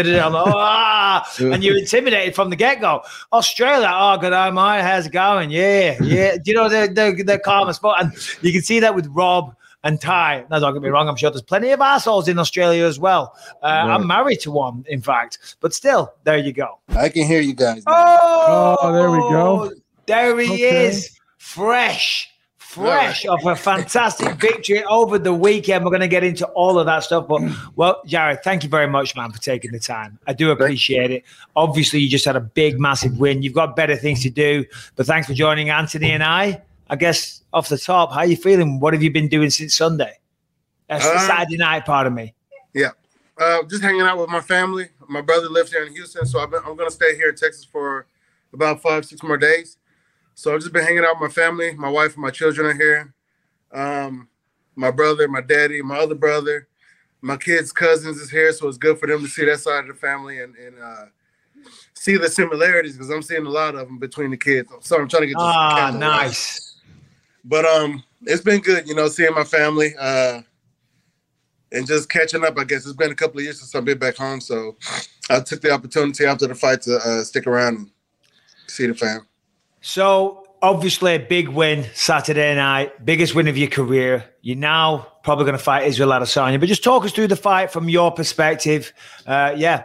And you're intimidated from the get-go. Australia, oh, good eye, mate, how's it going? Yeah. You know, they're calm as fuck. And you can see that with Rob and Ty. Now, don't get me wrong, I'm sure there's plenty of assholes in Australia as well. I'm married to one, in fact. But still, there you go. I can hear you guys. Oh, there we go. There he is. Fresh off a fantastic victory over the weekend. We're going to get into all of that stuff. But, well, Jared, thank you very much, man, for taking the time. I do appreciate it. Obviously, you just had a big, massive win. You've got better things to do. But thanks for joining Anthony and I guess off the top, how are you feeling? What have you been doing since Sunday? Saturday night, pardon me. Yeah. Just hanging out with my family. My brother lives here in Houston, so I'm going to stay here in Texas for about 5-6 more days. So I've just been hanging out with my family. My wife and my children are here. My brother, my daddy, my other brother, my kids' cousins is here, so it's good for them to see that side of the family and see the similarities, because I'm seeing a lot of them between the kids. So I'm trying to get this. Nice. But it's been good, you know, seeing my family and just catching up. I guess it's been a couple of years since I've been back home, so I took the opportunity after the fight to stick around and see the fam. So obviously a big win Saturday night, biggest win of your career. You're now probably going to fight Israel Adesanya, but just talk us through the fight from your perspective. Well,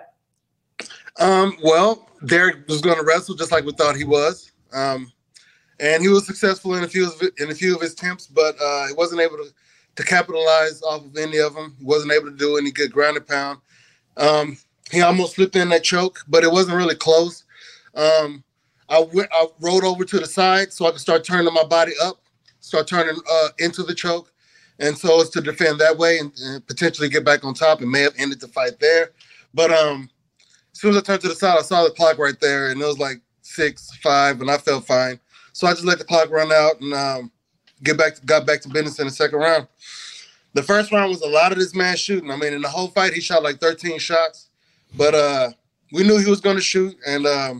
Derek was going to wrestle just like we thought he was. And he was successful in a few of his attempts, but he wasn't able to capitalize off of any of them. He wasn't able to do any good ground and pound. He almost slipped in that choke, but it wasn't really close. I rolled over to the side so I could start turning my body up, start turning into the choke. And so it's to defend that way and potentially get back on top, and may have ended the fight there. But as soon as I turned to the side, I saw the clock right there, and it was like 6-5, and I felt fine. So I just let the clock run out and got back to business in the second round. The first round was a lot of this man shooting. I mean, in the whole fight, he shot like 13 shots. But we knew he was going to shoot, and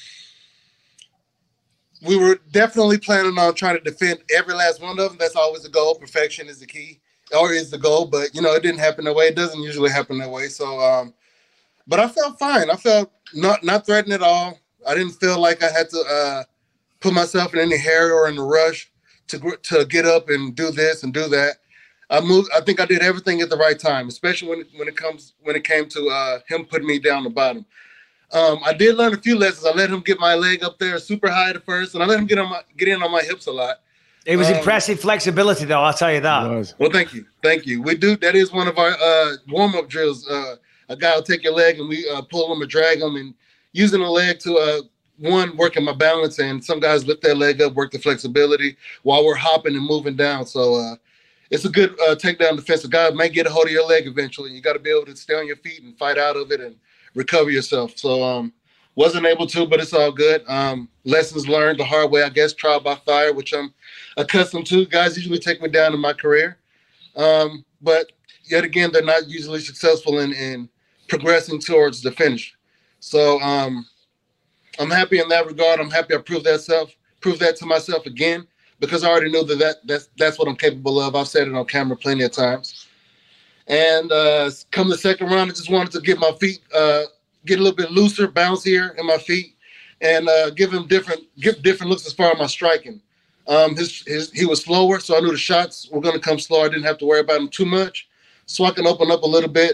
we were definitely planning on trying to defend every last one of them. That's always the goal. Perfection is the key, or is the goal. But, you know, it didn't happen that way. It doesn't usually happen that way. So, but I felt fine. I felt not threatened at all. I didn't feel like I had to put myself in any hurry or in a rush to get up and do this and do that. I think I did everything at the right time, especially when it came to him putting me down the bottom. I did learn a few lessons. I let him get my leg up there super high at first, and I let him get in on my hips a lot. It was impressive flexibility, though. I'll tell you that. Well, thank you. We do. That is one of our warm-up drills. A guy will take your leg, and we pull him and drag him, and using the leg to working my balance, and some guys lift their leg up, work the flexibility while we're hopping and moving down. So it's a good takedown defense. A guy might get a hold of your leg eventually. You got to be able to stay on your feet and fight out of it and recover yourself. So wasn't able to, but it's all good. Lessons learned the hard way, I guess, trial by fire, which I'm accustomed to. Guys usually take me down in my career. But yet again, they're not usually successful in progressing towards the finish. So I'm happy in that regard. I'm happy I proved that to myself again, because I already knew that's what I'm capable of. I've said it on camera plenty of times. And come the second round, I just wanted to get my feet, get a little bit looser, bouncier in my feet, and give different looks as far as my striking. He was slower, so I knew the shots were going to come slow. I didn't have to worry about him too much, so I can open up a little bit.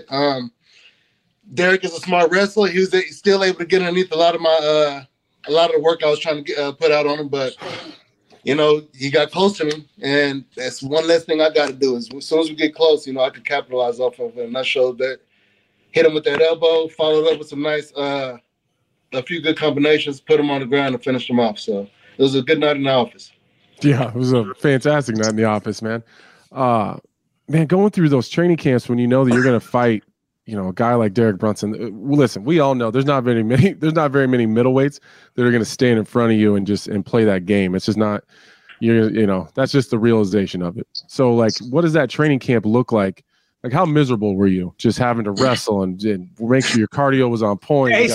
Derek is a smart wrestler. He's still able to get underneath a lot of the work I was trying to put out on him, but he got close to me, and that's one less thing I got to do. Is as soon as we get close, I can capitalize off of it. And I showed that. Hit him with that elbow, followed up with some nice, a few good combinations, put him on the ground, and finished him off. So it was a good night in the office. Yeah, it was a fantastic night in the office, man. Man, going through those training camps when you know that you're going to fight, a guy like Derek Brunson. Listen, we all know there's not very many middleweights that are going to stand in front of you and play that game. It's just not, that's just the realization of it. So, like, what does that training camp look like? Like, how miserable were you just having to wrestle and make sure your cardio was on point? It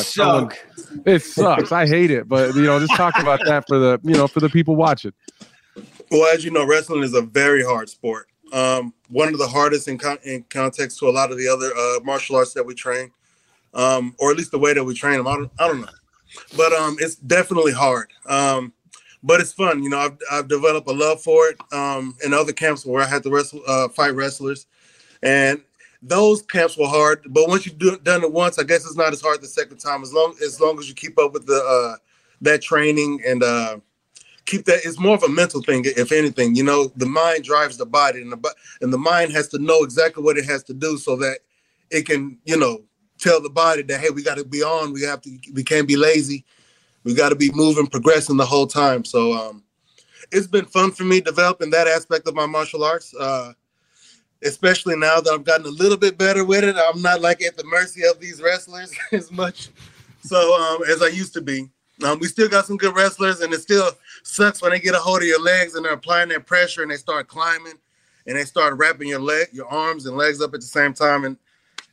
sucks. I hate it, but just talk about that for the people watching. Well, as you know, wrestling is a very hard sport. One of the hardest in context to a lot of the other martial arts that we train, or at least the way that we train them. I don't know, but it's definitely hard. But it's fun. I've developed a love for it in other camps where I had to fight wrestlers. And those camps were hard, but once you've done it once, I guess it's not as hard the second time. As long as you keep up with that training and keep that, it's more of a mental thing, if anything. The mind drives the body, and the mind has to know exactly what it has to do so that it can, tell the body that, hey, we got to be on. We can't be lazy. We got to be moving, progressing the whole time. So it's been fun for me developing that aspect of my martial arts. Especially now that I've gotten a little bit better with it. I'm not like at the mercy of these wrestlers as much as I used to be. We still got some good wrestlers, and it still sucks when they get a hold of your legs and they're applying that pressure and they start climbing and they start wrapping your arms and legs up at the same time. And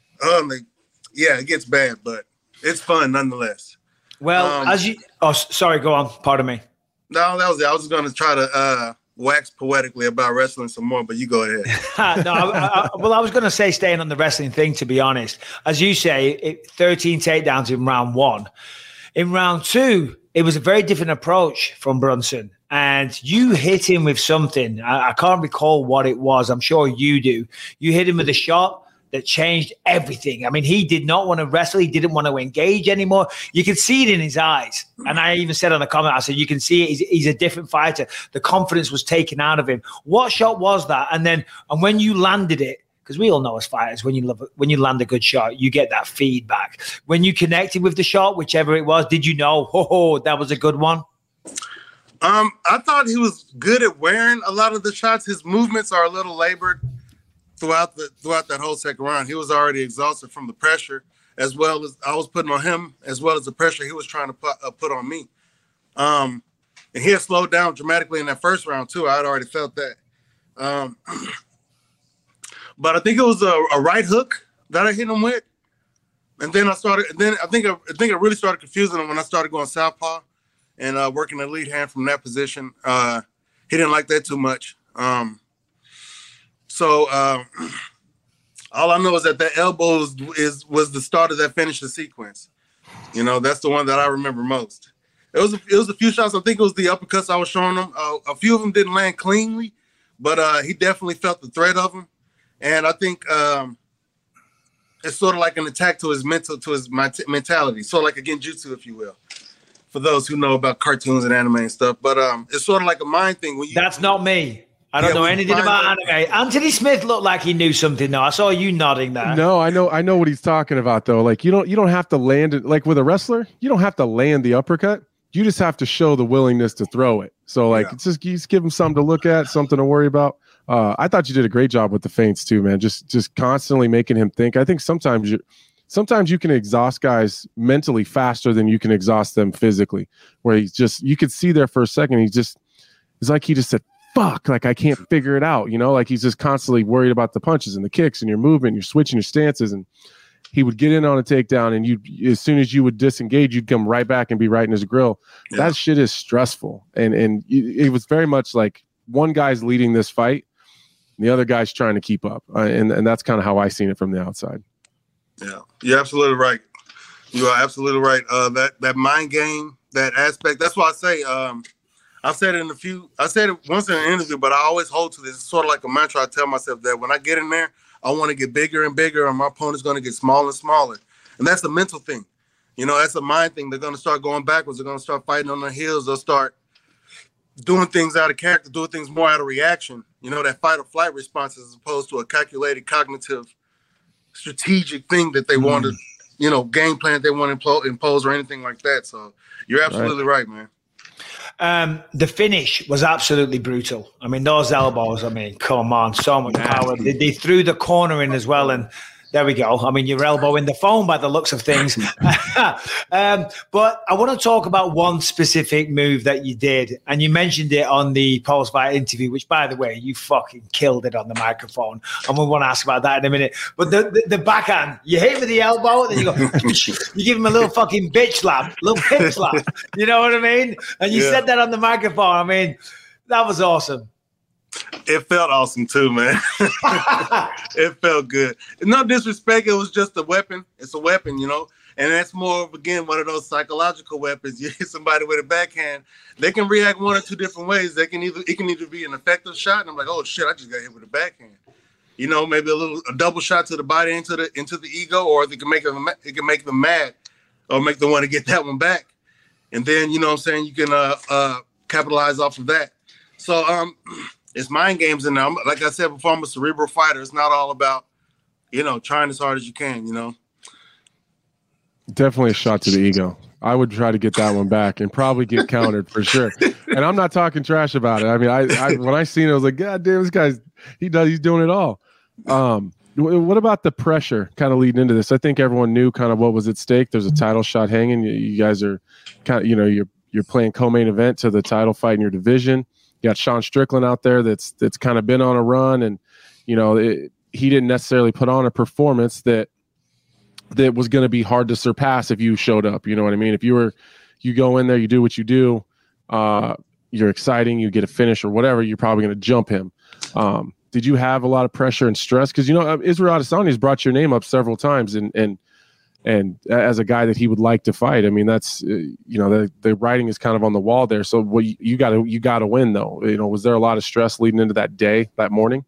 it gets bad, but it's fun nonetheless. Well, go on. Pardon me. No, that was it. I was going to try to wax poetically about wrestling some more, but you go ahead. I was going to say, staying on the wrestling thing, to be honest, as you say, 13 takedowns in round 1. In round 2, it was a very different approach from Brunson, and you hit him with something. I can't recall what it was. I'm sure you do. You hit him with a shot that changed everything. I mean, he did not want to wrestle. He didn't want to engage anymore. You could see it in his eyes. And I even said on the comment, I said, you can see it. He's a different fighter. The confidence was taken out of him. What shot was that? And when you landed it, because we all know as fighters, when you land a good shot, you get that feedback. When you connected with the shot, whichever it was, did you know, that was a good one? I thought he was good at wearing a lot of the shots. His movements are a little labored throughout that whole second round. He was already exhausted from the pressure, as well as I was putting on him, as well as the pressure he was trying to put on me. And he had slowed down dramatically in that first round too. I had already felt that. But I think it was a right hook that I hit him with, and then I think it really started confusing him when I started going southpaw and working the lead hand from that position. He didn't like that too much. So all I know is that elbow was the start of that finishing sequence. That's the one that I remember most. It was a few shots. I think it was the uppercuts I was showing him. A few of them didn't land cleanly, but he definitely felt the threat of them. And I think it's sort of like an attack to his mentality, sort of like a genjutsu, if you will, for those who know about cartoons and anime and stuff. But it's sort of like a mind thing. That's not me. I don't know anything about anime. Anthony Smith looked like he knew something, though. I saw you nodding there. No, I know what he's talking about, though. Like you don't have to land it. Like with a wrestler, you don't have to land the uppercut. You just have to show the willingness to throw it. So it's just give him something to look at, something to worry about. I thought you did a great job with the feints too, man. Just constantly making him think. I think sometimes you can exhaust guys mentally faster than you can exhaust them physically. Where you could see there for a second, it's like he just said, fuck, like I can't figure it out, like he's just constantly worried about the punches and the kicks and your movement, and you're switching your stances, and he would get in on a takedown, and as soon as you would disengage, you'd come right back and be right in his grill. Yeah. That shit is stressful, and it was very much like one guy's leading this fight, And the other guy's trying to keep up. And that's kind of how I seen it from the outside. Yeah, you're absolutely right. You are absolutely right. That mind game, that aspect. That's why I say, I said it once in an interview, but I always hold to this. It's sort of like a mantra. I tell myself that when I get in there, I want to get bigger and bigger, and my opponent's going to get smaller and smaller. And that's a mental thing. You know, that's a mind thing. They're going to start going backwards. They're going to start fighting on their heels. They'll start doing things out of character, doing things more out of reaction. You know, that fight or flight response as opposed to a calculated, cognitive, strategic thing that they want to, you know, game plan they want to impose or anything like that. So you're absolutely right, man. The finish was absolutely brutal. I mean, those elbows, I mean, come on, so much power. They threw the corner in as well, and there we go. I mean, you're elbowing the phone by the looks of things. But I want to talk about one specific move that you did, and you mentioned it on the post-fight interview, which, by the way, you fucking killed it on the microphone, and we want to ask about that in a minute. But the backhand, you hit with the elbow, and then you go, you give him a little fucking bitch slap, little bitch slap. You know what I mean? And you said that on the microphone. I mean, that was awesome. It felt awesome too, man. It felt good. No disrespect, it was just a weapon. It's a weapon, you know. And that's more of, again, one of those psychological weapons. You hit somebody with a backhand, they can react one or two different ways. It can either be an effective shot, and I'm like, oh shit, I just got hit with a backhand. You know, maybe a double shot to the body into the ego, or it can make them mad, or make them want to get that one back. And then, you know what I'm saying, you can capitalize off of that. So it's mind games in there. Like I said before, I'm a cerebral fighter. It's not all about, you know, trying as hard as you can, you know. Definitely a shot to the ego. I would try to get that one back and probably get countered for sure. And I'm not talking trash about it. I mean, I when I seen it, I was like, God damn, this guy's he's doing it all. What about the pressure kind of leading into this? I think everyone knew kind of what was at stake. There's a title shot hanging. You guys are kind of, you know, you're playing co-main event to the title fight in your division. You got Sean Strickland out there that's kind of been on a run, and you know he didn't necessarily put on a performance that was going to be hard to surpass if you showed up. You know what I mean? If you go in there, you do what you do, you're exciting, you get a finish or whatever, you're probably going to jump him. Did you have a lot of pressure and stress? Because you know Israel Adesanya has brought your name up several times, and as a guy that he would like to fight. I mean, that's you know the writing is kind of on the wall there. So you got to win though. You know, was there a lot of stress leading into that morning?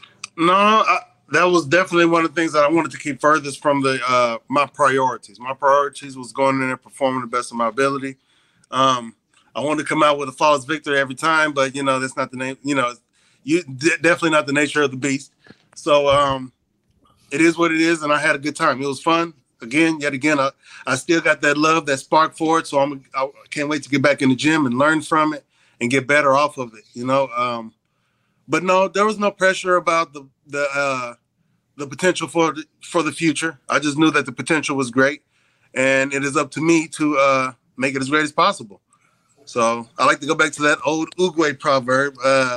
No, that was definitely one of the things that I wanted to keep furthest from my priorities. My priorities was going in there performing the best of my ability. I wanted to come out with a flawless victory every time, but you know that's not the name. You know, definitely not the nature of the beast. So it is what it is, and I had a good time. It was fun. Yet again, I still got that love, that spark for it. So I can't wait to get back in the gym and learn from it and get better off of it. You know, but no, there was no pressure about the potential for the future. I just knew that the potential was great, and it is up to me to make it as great as possible. So I like to go back to that old Uruguay proverb.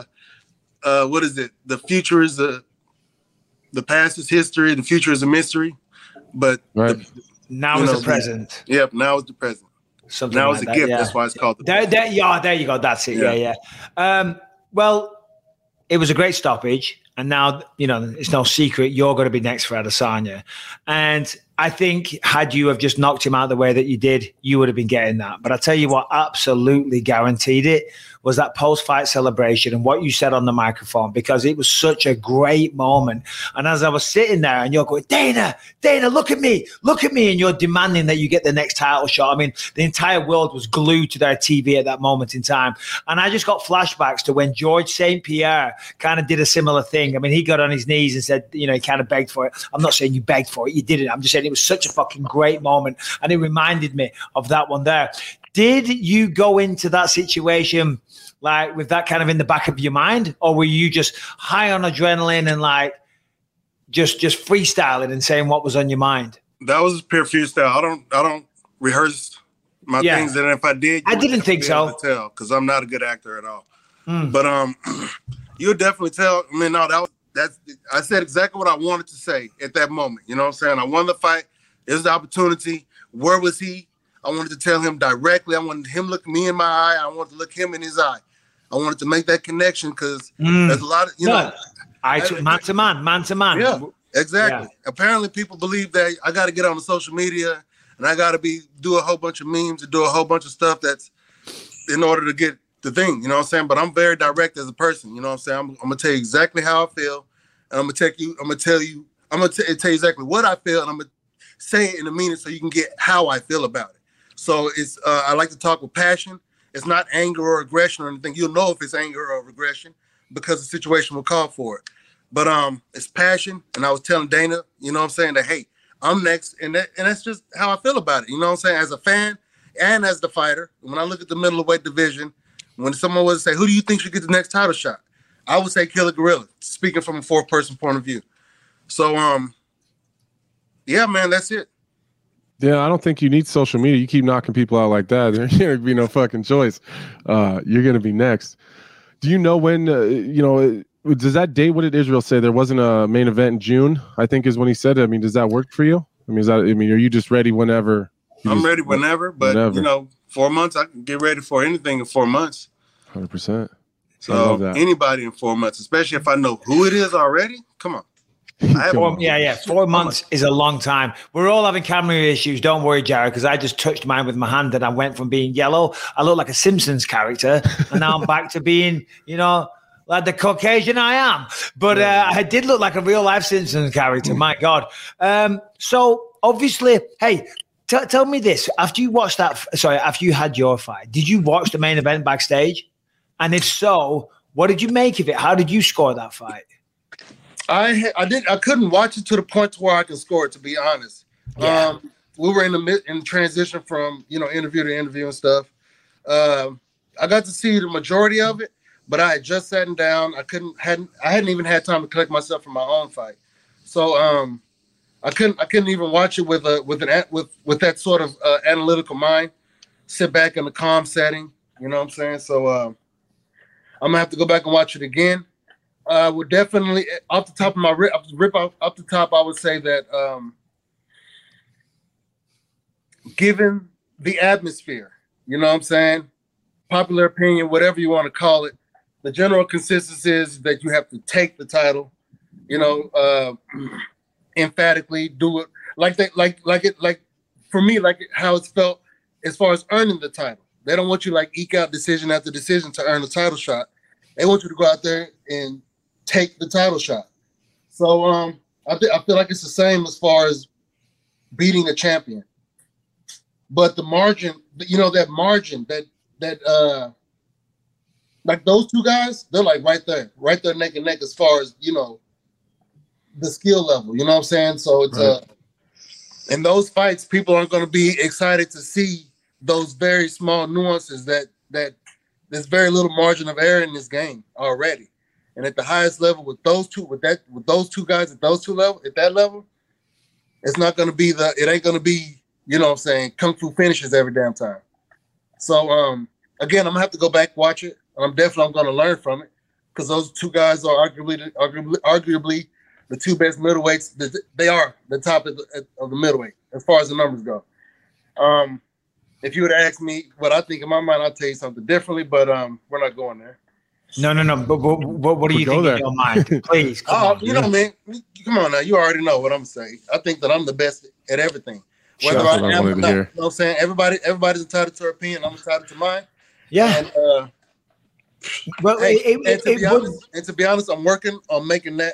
What is it? The future is the past is history. The future is a mystery. But right. Now is the present. Yep, now is the present. Something now like is a that, gift. Yeah. That's why it's called the present. There you go. That's it. Yeah. Well, it was a great stoppage. And now, you know, it's no secret you're going to be next for Adesanya. And I think had you have just knocked him out the way that you did, you would have been getting that. But I tell you what, absolutely guaranteed it was that post-fight celebration and what you said on the microphone, because it was such a great moment. And as I was sitting there and you're going, Dana, look at me. And you're demanding that you get the next title shot. I mean, the entire world was glued to their TV at that moment in time. And I just got flashbacks to when George St. Pierre kind of did a similar thing. I mean, he got on his knees and said, you know, he kind of begged for it. I'm not saying you begged for it. You didn't. I'm just saying it was such a fucking great moment. And it reminded me of that one there. Did you go into that situation like with that kind of in the back of your mind, or were you just high on adrenaline and like just freestyling and saying what was on your mind? That was pure freestyle. I don't rehearse my things, and if I did, I didn't think so. Tell because I'm not a good actor at all. But you'll definitely tell. I mean, no, I said exactly what I wanted to say at that moment. You know what I'm saying? I won the fight. There's the opportunity. Where was he? I wanted to tell him directly. I wanted him to look me in my eye. I wanted to look him in his eye. I wanted to make that connection because there's a lot of, you know, I took man to man. Yeah, exactly. Yeah. Apparently, people believe that I got to get on the social media and I got to do a whole bunch of memes and do a whole bunch of stuff that's in order to get the thing. You know what I'm saying? But I'm very direct as a person. You know what I'm saying? I'm gonna tell you exactly how I feel, and I'm gonna tell you exactly what I feel, and I'm gonna say it in a minute so you can get how I feel about it. So it's I like to talk with passion. It's not anger or aggression or anything. You'll know if it's anger or aggression because the situation will call for it. But it's passion, and I was telling Dana, you know what I'm saying, that hey, I'm next, and that's just how I feel about it. You know what I'm saying? As a fan and as the fighter, when I look at the middleweight division, when someone was to say, who do you think should get the next title shot? I would say Killer Gorilla, speaking from a fourth-person point of view. So, yeah, man, that's it. Yeah, I don't think you need social media. You keep knocking people out like that, there's going to be no fucking choice. You're going to be next. Do you know when, does that date, what did Israel say? There wasn't a main event in June, I think is when he said it. I mean, does that work for you? I mean, are you just ready whenever? I'm ready whenever, but, 4 months, I can get ready for anything in 4 months. 100%. So anybody in 4 months, especially if I know who it is already, come on. 4 months is a long time. We're all having camera issues. Don't worry, Jared, because I just touched mine with my hand and I went from being yellow. I look like a Simpsons character, and now I'm back to being, like the Caucasian I am. But I did look like a real life Simpsons character. My God. So obviously, hey, tell me this. After you had your fight, did you watch the main event backstage? And if so, what did you make of it? How did you score that fight? I couldn't watch it to the point where I could score it, to be honest. Yeah. We were in transition from interview to interview and stuff. I got to see the majority of it, but I had just sat down. I hadn't even had time to collect myself from my own fight, so I couldn't even watch it with that sort of analytical mind. Sit back in a calm setting, you know what I'm saying? So I'm gonna have to go back and watch it again. Would definitely, off the top of my off the top, I would say that given the atmosphere, you know what I'm saying, popular opinion, whatever you want to call it, the general consensus is that you have to take the title, emphatically do it like for me, like how it's felt as far as earning the title. They don't want you like eke out decision after decision to earn a title shot. They want you to go out there and take the title shot. So I feel like it's the same as far as beating a champion. But the margin, that margin, that like those two guys, they're like right there neck and neck as far as, the skill level, you know what I'm saying? So it's right. In those fights, people aren't going to be excited to see those very small nuances that there's very little margin of error in this game already. And at the highest level with those two guys at that level, it's not going to be it ain't going to be, kung fu finishes every damn time. So, again, I'm going to have to go back, watch it. And I'm going to learn from it because those two guys are arguably the two best middleweights. They are the top of the middleweight as far as the numbers go. If you would ask me what I think in my mind, I'll tell you something differently, but we're not going there. No. But what do you think in your mind? Please. Man, come on now. You already know what I'm saying. I think that I'm the best at everything. Whether I am or not. You know what I'm saying? Everybody's entitled to their opinion. I'm entitled to mine. Yeah. And, to be honest, I'm working on making that.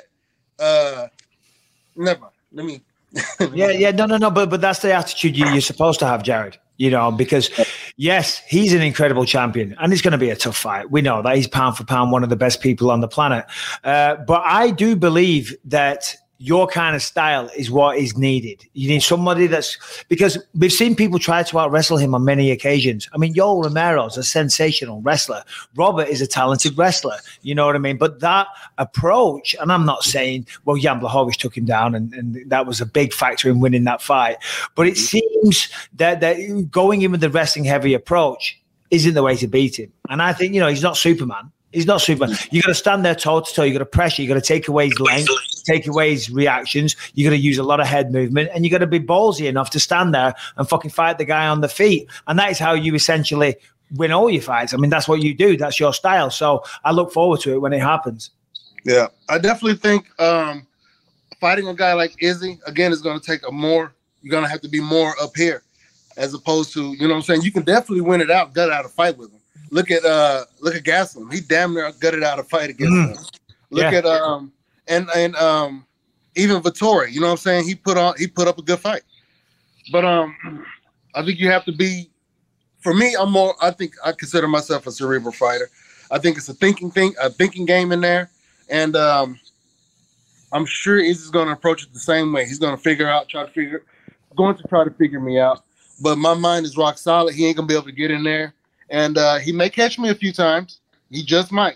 Never mind. Let me. No. But that's the attitude you're supposed to have, Jared. Because yes, he's an incredible champion, and it's going to be a tough fight. We know that he's pound for pound one of the best people on the planet. But I do believe that your kind of style is what is needed. You need somebody because we've seen people try to out-wrestle him on many occasions. I mean, Yoel Romero's a sensational wrestler. Robert is a talented wrestler. You know what I mean? But that approach, and I'm not saying, well, Jan Blachowicz took him down and that was a big factor in winning that fight. But it seems that going in with the wrestling heavy approach isn't the way to beat him. And I think, he's not Superman. He's not Superman. You got to stand there toe to toe. You got to pressure. You got to take away his length, take away his reactions. You got to use a lot of head movement, and you got to be ballsy enough to stand there and fucking fight the guy on the feet. And that is how you essentially win all your fights. I mean, that's what you do. That's your style. So I look forward to it when it happens. Yeah, I definitely think fighting a guy like Izzy again is going to take you're going to have to be more up here, as opposed to, you know what I'm saying. You can definitely win it out, gut out a fight with him. Look at Gastelum. He damn near gutted out a fight against him. Look at and even Vettori. You know what I'm saying. He put up a good fight. But I think you have to be. For me, I think I consider myself a cerebral fighter. I think it's a thinking game in there, and I'm sure Izzy's going to approach it the same way. He's going to try to figure me out. But my mind is rock solid. He ain't gonna be able to get in there, and he may catch me a few times. He just might.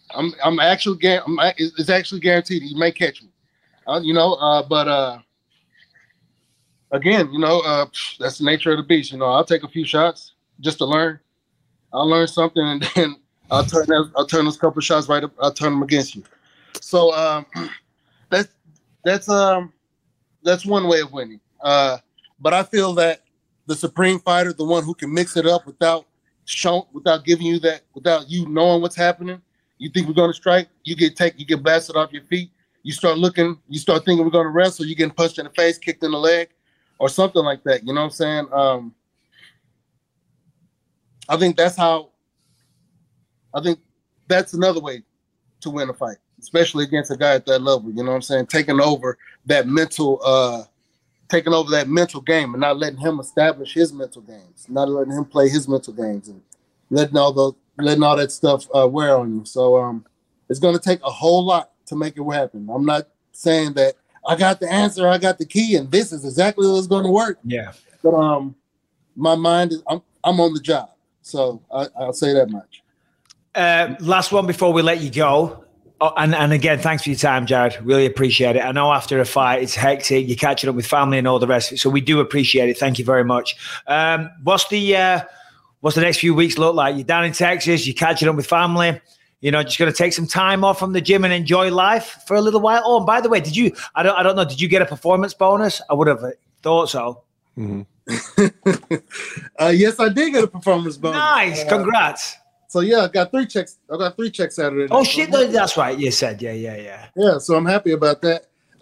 It's actually guaranteed he may catch me. But again, that's the nature of the beast. I'll take a few shots just to learn. I'll learn something, and then I'll turn those couple of shots right up. I'll turn them against you. So that's one way of winning. But I feel that the supreme fighter, the one who can mix it up without giving you that, without you knowing what's happening. You think we're going to strike, you get blasted off your feet. You start thinking we're going to wrestle, you getting punched in the face, kicked in the leg, or something like that. You know what I'm saying? I think that's another way to win a fight, especially against a guy at that level. You know what I'm saying? Taking over that mental game and not letting him establish his mental games, not letting him play his mental games, and letting all that stuff wear on you. So it's going to take a whole lot to make it happen. I'm not saying that I got the answer, I got the key, and this is exactly what's going to work. Yeah. But my mind is I'm on the job. So I'll say that much. Last one before we let you go. Oh, and again, thanks for your time, Jared. Really appreciate it. I know after a fight, it's hectic. You're catching up with family and all the rest of it. So we do appreciate it. Thank you very much. What's the next few weeks look like? You're down in Texas. You're catching up with family. Just going to take some time off from the gym and enjoy life for a little while. Oh, and by the way, I don't know, did you get a performance bonus? I would have thought so. Mm-hmm. Yes, I did get a performance bonus. Nice. Congrats. So yeah, I got 3 checks. I got 3 checks out of it. Oh shit, that's right. You said, yeah. Yeah, so I'm happy about that.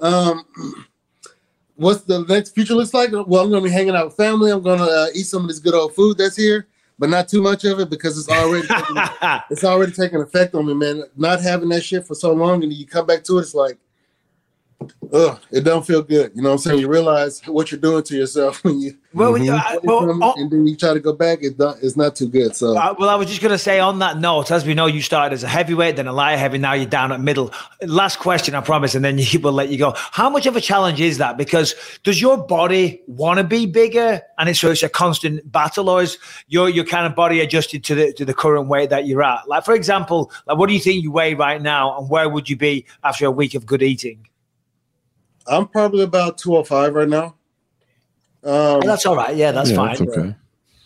What's the next future looks like? Well, I'm gonna be hanging out with family. I'm gonna eat some of this good old food that's here, but not too much of it because it's already taking effect on me, man. Not having that shit for so long, and you come back to it, it's like, it don't feel good. You know what I'm saying? You realize what you're doing to yourself when you and then you try to go back. It's not too good. So I was just going to say on that note, as we know, you started as a heavyweight, then a light heavy. Now you're down at middle. Last question, I promise, and then we'll let you go. How much of a challenge is that? Because does your body want to be bigger, and it's a constant battle, or is your kind of body adjusted to the current weight that you're at? Like for example, what do you think you weigh right now, and where would you be after a week of good eating? I'm probably about 205 right now. That's all right. Yeah, that's fine. That's okay.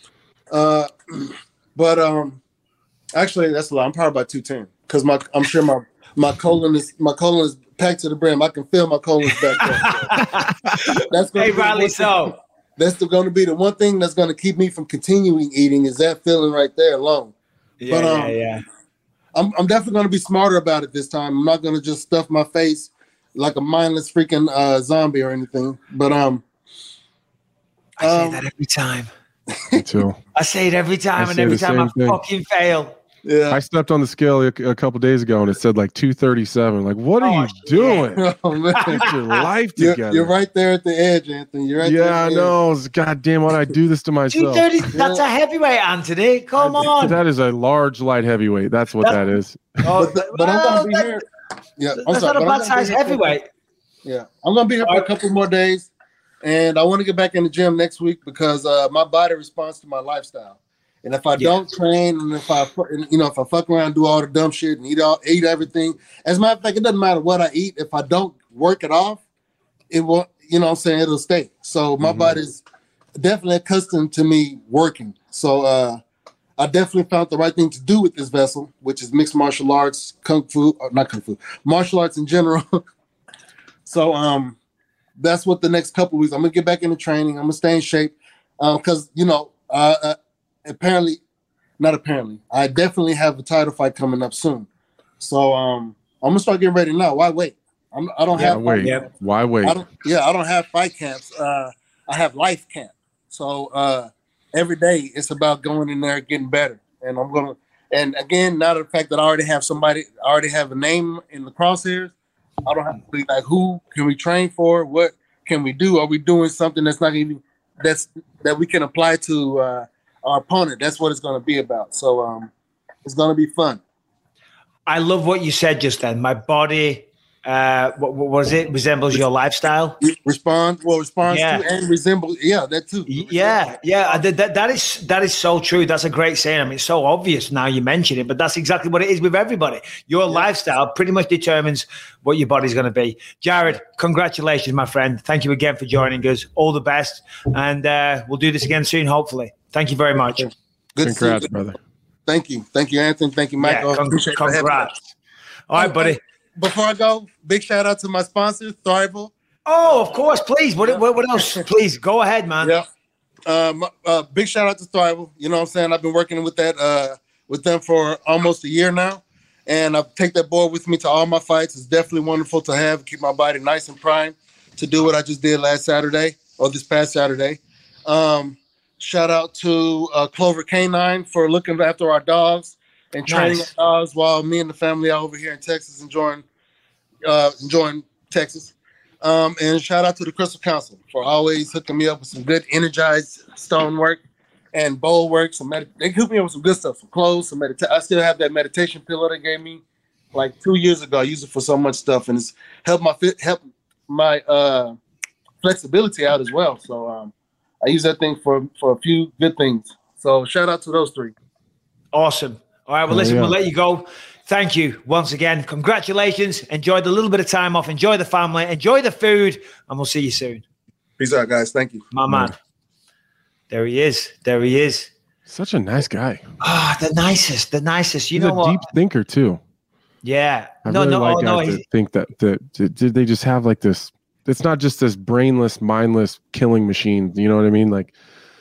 But actually, that's a lot. I'm probably about 210 because I'm sure my colon is packed to the brim. I can feel my colon's back there. That's rightly so. That's going to be the one thing that's going to keep me from continuing eating is that feeling right there alone. Yeah. I'm definitely going to be smarter about it this time. I'm not going to just stuff my face like a mindless freaking zombie or anything. But I say that every time. Me too. I say it every time, and every time I fucking fail. Yeah, I stepped on the scale a couple days ago, and it said like 237. Like, what are you doing? Oh, man. Get your life together. You're right there at the edge, Anthony. You're right there. Yeah, I know. God damn, why did I do this to myself? 230. That's a heavyweight, Anthony. Come on. That is a large light heavyweight. That's what that is. But I'm gonna be here. Yeah, that's not a bad size heavyweight. Yeah, I'm gonna be here for a couple more days, and I want to get back in the gym next week because my body responds to my lifestyle. And if I don't train, and if I fuck around and do all the dumb shit and eat everything, as a matter of fact, it doesn't matter what I eat. If I don't work it off, it won't. You know what I'm saying? It'll stay. So my body's definitely accustomed to me working. So I definitely found the right thing to do with this vessel, which is mixed martial arts, martial arts in general. So that's what the next couple of weeks, I'm going to get back into training. I'm going to stay in shape because, I definitely have a title fight coming up soon. So I'm gonna start getting ready now. Why wait? I don't have wait. Why wait? I don't have fight camps. I have life camp. So every day it's about going in there, getting better. And I'm gonna. And again, now the fact that I already have a name in the crosshairs. I don't have to be like, who can we train for? What can we do? Are we doing something that's not even that we can apply to our opponent? That's what it's going to be about. So it's going to be fun. I love what you said just then. My body, what was it? Resembles your lifestyle. Responds yeah. to and resembles. Yeah, that too. Yeah. That is so true. That's a great saying. I mean, it's so obvious now you mention it, but that's exactly what it is with everybody. Your lifestyle pretty much determines what your body's going to be. Jared, congratulations, my friend. Thank you again for joining us. All the best, and we'll do this again soon, hopefully. Thank you very much. Good. Congrats, brother. Thank you, Anthony. Thank you, Michael. Yeah, congrats. All right, buddy. Before I go, big shout out to my sponsor, Thrival. Oh, of course, please. What else? Please go ahead, man. Yeah. Big shout out to Thrival. You know what I'm saying? I've been working with them for almost a year now, and I take that board with me to all my fights. It's definitely wonderful to have, keep my body nice and primed to do what I just did this past Saturday. Shout out to Clover Canine for looking after our dogs and training our dogs while me and the family are over here in Texas enjoying Texas. And shout out to the Crystal Council for always hooking me up with some good energized stonework and bowl work. They hooked me up with some good stuff, some clothes, some meditation. I still have that meditation pillow they gave me like 2 years ago. I use it for so much stuff, and it's helped my flexibility out as well. So I use that thing for a few good things. So shout out to those three. Awesome. All right, well, listen, we'll let you go. Thank you once again. Congratulations. Enjoy the little bit of time off. Enjoy the family. Enjoy the food. And we'll see you soon. Peace out, guys. Thank you. My man. There he is. Such a nice guy. The nicest. He's know what? He's a deep thinker, too. Yeah. I think that they just have like this. It's not just this brainless, mindless killing machine. You know what I mean? Like,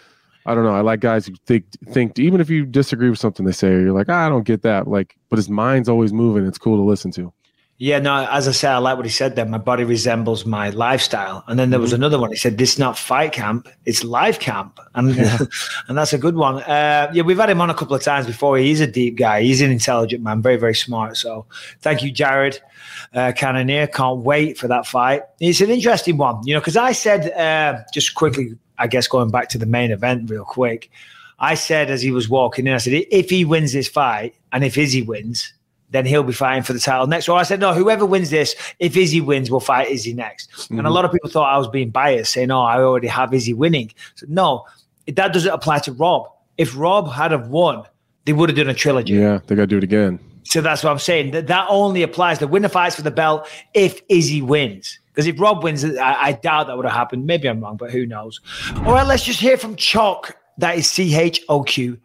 I don't know. I like guys who think even if you disagree with something they say, or you're like, I don't get that. Like, but his mind's always moving. It's cool to listen to. Yeah, no, as I said, I like what he said there. My body resembles my lifestyle. And then there was another one. He said, this is not fight camp, it's life camp. And and that's a good one. We've had him on a couple of times before. He's a deep guy. He's an intelligent man, very, very smart. So thank you, Jared Cannonier. Can't wait for that fight. It's an interesting one, because I said, just quickly, I guess going back to the main event real quick, I said as he was walking in, I said, if he wins this fight and if Izzy wins, then he'll be fighting for the title next. So I said, no, whoever wins this, if Izzy wins, we'll fight Izzy next. Mm-hmm. And a lot of people thought I was being biased, saying, oh, I already have Izzy winning. So no, that doesn't apply to Rob. If Rob had have won, they would have done a trilogy. Yeah, they got to do it again. So that's what I'm saying. That only applies. The winner fights for the belt if Izzy wins. Because if Rob wins, I doubt that would have happened. Maybe I'm wrong, but who knows? All right, let's just hear from Choq. That is CHOQ.com.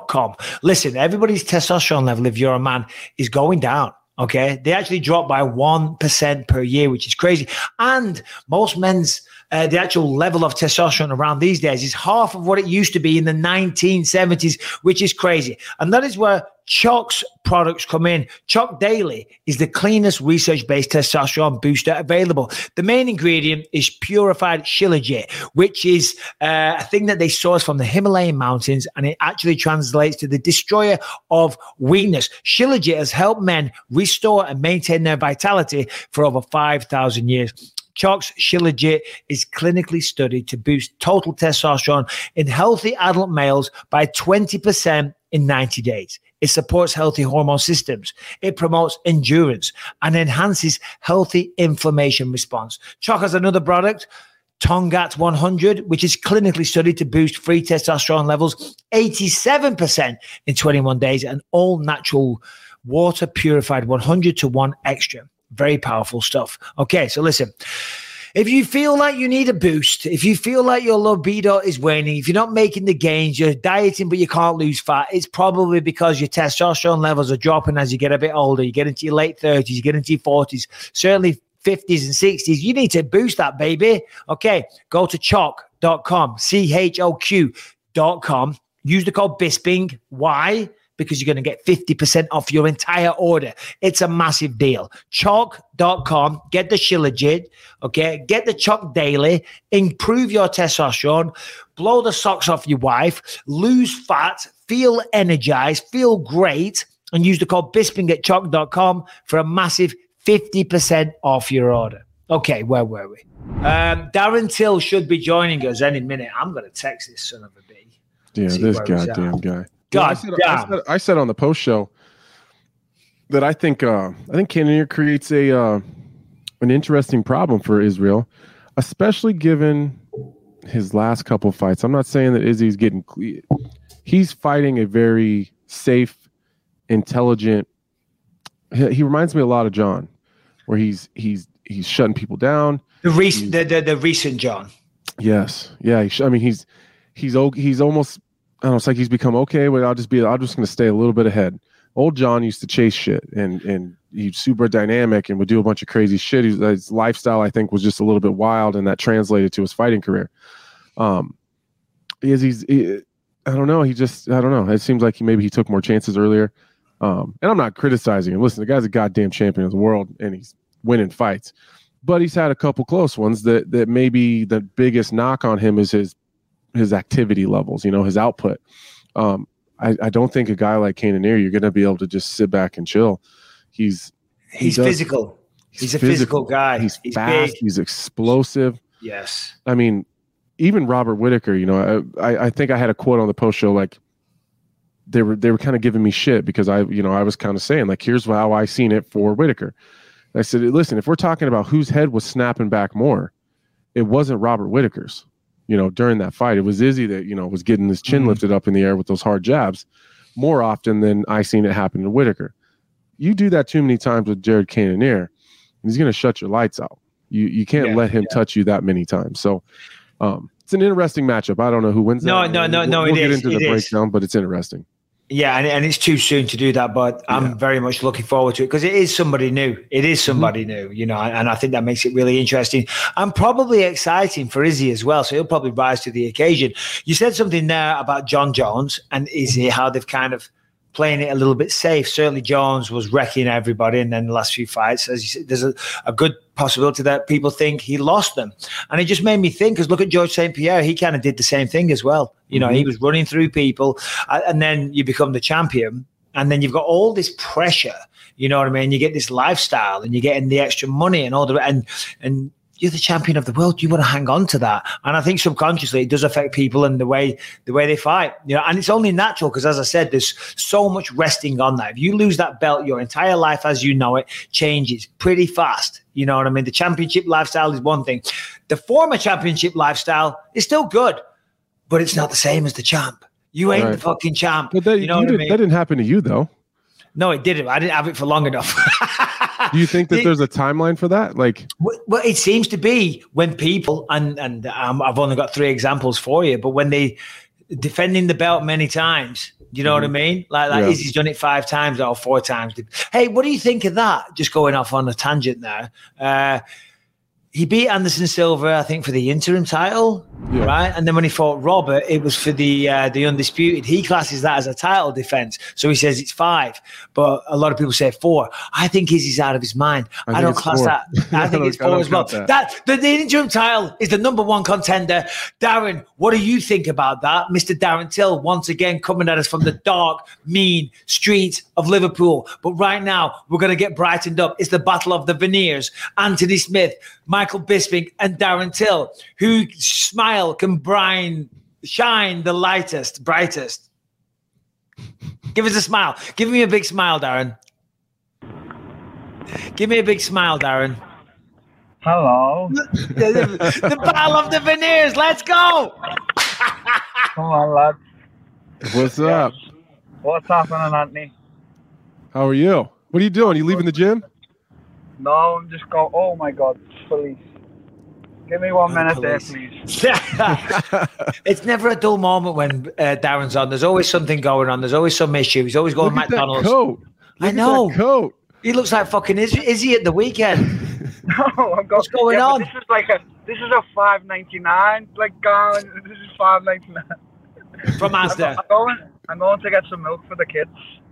Listen, everybody's testosterone level, if you're a man, is going down. Okay, they actually drop by 1% per year, which is crazy. And most men's the actual level of testosterone around these days is half of what it used to be in the 1970s, which is crazy. And that is where Choq's products come in. Choq Daily is the cleanest research-based testosterone booster available. The main ingredient is purified shilajit, which is a thing that they source from the Himalayan mountains, and it actually translates to the destroyer of weakness. Shilajit has helped men restore and maintain their vitality for over 5,000 years. Choq's Shilajit is clinically studied to boost total testosterone in healthy adult males by 20% in 90 days. It supports healthy hormone systems. It promotes endurance and enhances healthy inflammation response. Choq has another product, Tongat 100, which is clinically studied to boost free testosterone levels 87% in 21 days, and all natural water purified 100 to 1 extra. Very powerful stuff. Okay, so listen. If you feel like you need a boost, if you feel like your libido is waning, if you're not making the gains, you're dieting but you can't lose fat, it's probably because your testosterone levels are dropping as you get a bit older. You get into your late 30s, you get into your 40s, certainly 50s and 60s. You need to boost that, baby. Okay, go to choq.com, CHOQ.com. Use the code BISPING. Why? because you're going to get 50% off your entire order. It's a massive deal. Chalk.com, get the Shilajit, okay? Get the Chalk Daily, improve your testosterone, blow the socks off your wife, lose fat, feel energized, feel great, and use the code Bisping at chalk.com for a massive 50% off your order. Okay, where were we? Darren Till should be joining us any minute. I'm going to text this son of a b. Yeah, this goddamn guy. I said on the post show that I think Cannonier creates an interesting problem for Israel, especially given his last couple fights. I'm not saying that Izzy's he's fighting a very safe, intelligent. He reminds me a lot of John, where he's shutting people down. The recent John. Yes, yeah. He's almost. I don't know. It's like he's become okay, but I'm just going to stay a little bit ahead. Old John used to chase shit, and he's super dynamic and would do a bunch of crazy shit. His lifestyle, I think, was just a little bit wild, and that translated to his fighting career. I don't know. I don't know. It seems like maybe he took more chances earlier. And I'm not criticizing him. Listen, the guy's a goddamn champion of the world, and he's winning fights. But he's had a couple close ones that maybe the biggest knock on him is his activity levels, his output. I don't think a guy like Cannonier, you're going to be able to just sit back and chill. He's physical. He's a physical guy. He's fast. Big. He's explosive. Yes. I mean, even Robert Whittaker, I think I had a quote on the post show, like they were kind of giving me shit because I was kind of saying, like, here's how I seen it for Whittaker. I said, listen, if we're talking about whose head was snapping back more, it wasn't Robert Whittaker's, during that fight. It was Izzy that, was getting his chin lifted up in the air with those hard jabs more often than I seen it happen to Whittaker. You do that too many times with Jared Cannonier, he's going to shut your lights out. You can't let him touch you that many times. So it's an interesting matchup. I don't know who wins. No, we'll get into the breakdown, but it's interesting. Yeah, and it's too soon to do that, but I'm very much looking forward to it because it is somebody new. It is somebody new, and I think that makes it really interesting and probably exciting for Izzy as well. So he'll probably rise to the occasion. You said something there about John Jones and Izzy, how they've kind of playing it a little bit safe. Certainly Jones was wrecking everybody, and then the last few fights, as you said, there's a good possibility that people think he lost them. And it just made me think, because look at George St. Pierre, he kind of did the same thing as well. He was running through people, and then you become the champion, and then you've got all this pressure, you know what I mean? You get this lifestyle, and you're getting the extra money and all the and you're the champion of the world. You want to hang on to that. And I think subconsciously it does affect people and the way they fight. And it's only natural because, as I said, there's so much resting on that. If you lose that belt, your entire life as you know it changes pretty fast. You know what I mean? The championship lifestyle is one thing. The former championship lifestyle is still good, but it's not the same as the champ. You ain't the fucking champ. But that, you know what I mean? That didn't happen to you, though. No, it didn't. I didn't have it for long enough. Do you think that there's a timeline for that? Like, well, it seems to be when people, and I've only got 3 examples for you, but when they defending the belt many times, you know what I mean? Like Izzy's done it 5 times or 4 times. Hey, what do you think of that? Just going off on a tangent there. He beat Anderson Silva, I think, for the interim title, right? And then when he fought Robert, it was for the undisputed. He classes that as a title defense, so he says it's 5. But a lot of people say 4. I think Izzy's out of his mind. I don't class 4. That. I think it's 4 as well. The interim title is the #1 contender. Darren, what do you think about that? Mr. Darren Till, once again, coming at us from the dark, mean streets of Liverpool. But right now, we're going to get brightened up. It's the battle of the veneers. Anthony Smith, Michael Bisping, and Darren Till. Who smile can shine the brightest? Give us a smile. Give me a big smile, Darren. Give me a big smile, Darren. Hello. The battle of the veneers. Let's go. Come on, lads. What's up? What's happening, Anthony? How are you? What are you doing? You leaving the gym? No, I'm just going. Oh my God, police! Give me 1 minute there, please. It's never a dull moment when Darren's on. There's always something going on. There's always some issue. He's always going to McDonald's. I know. That coat. He looks like fucking Izzy at the weekend. No, what's going on? This is a $5.99. Like, this is $5.99. from Asda. I'm going to get some milk for the kids.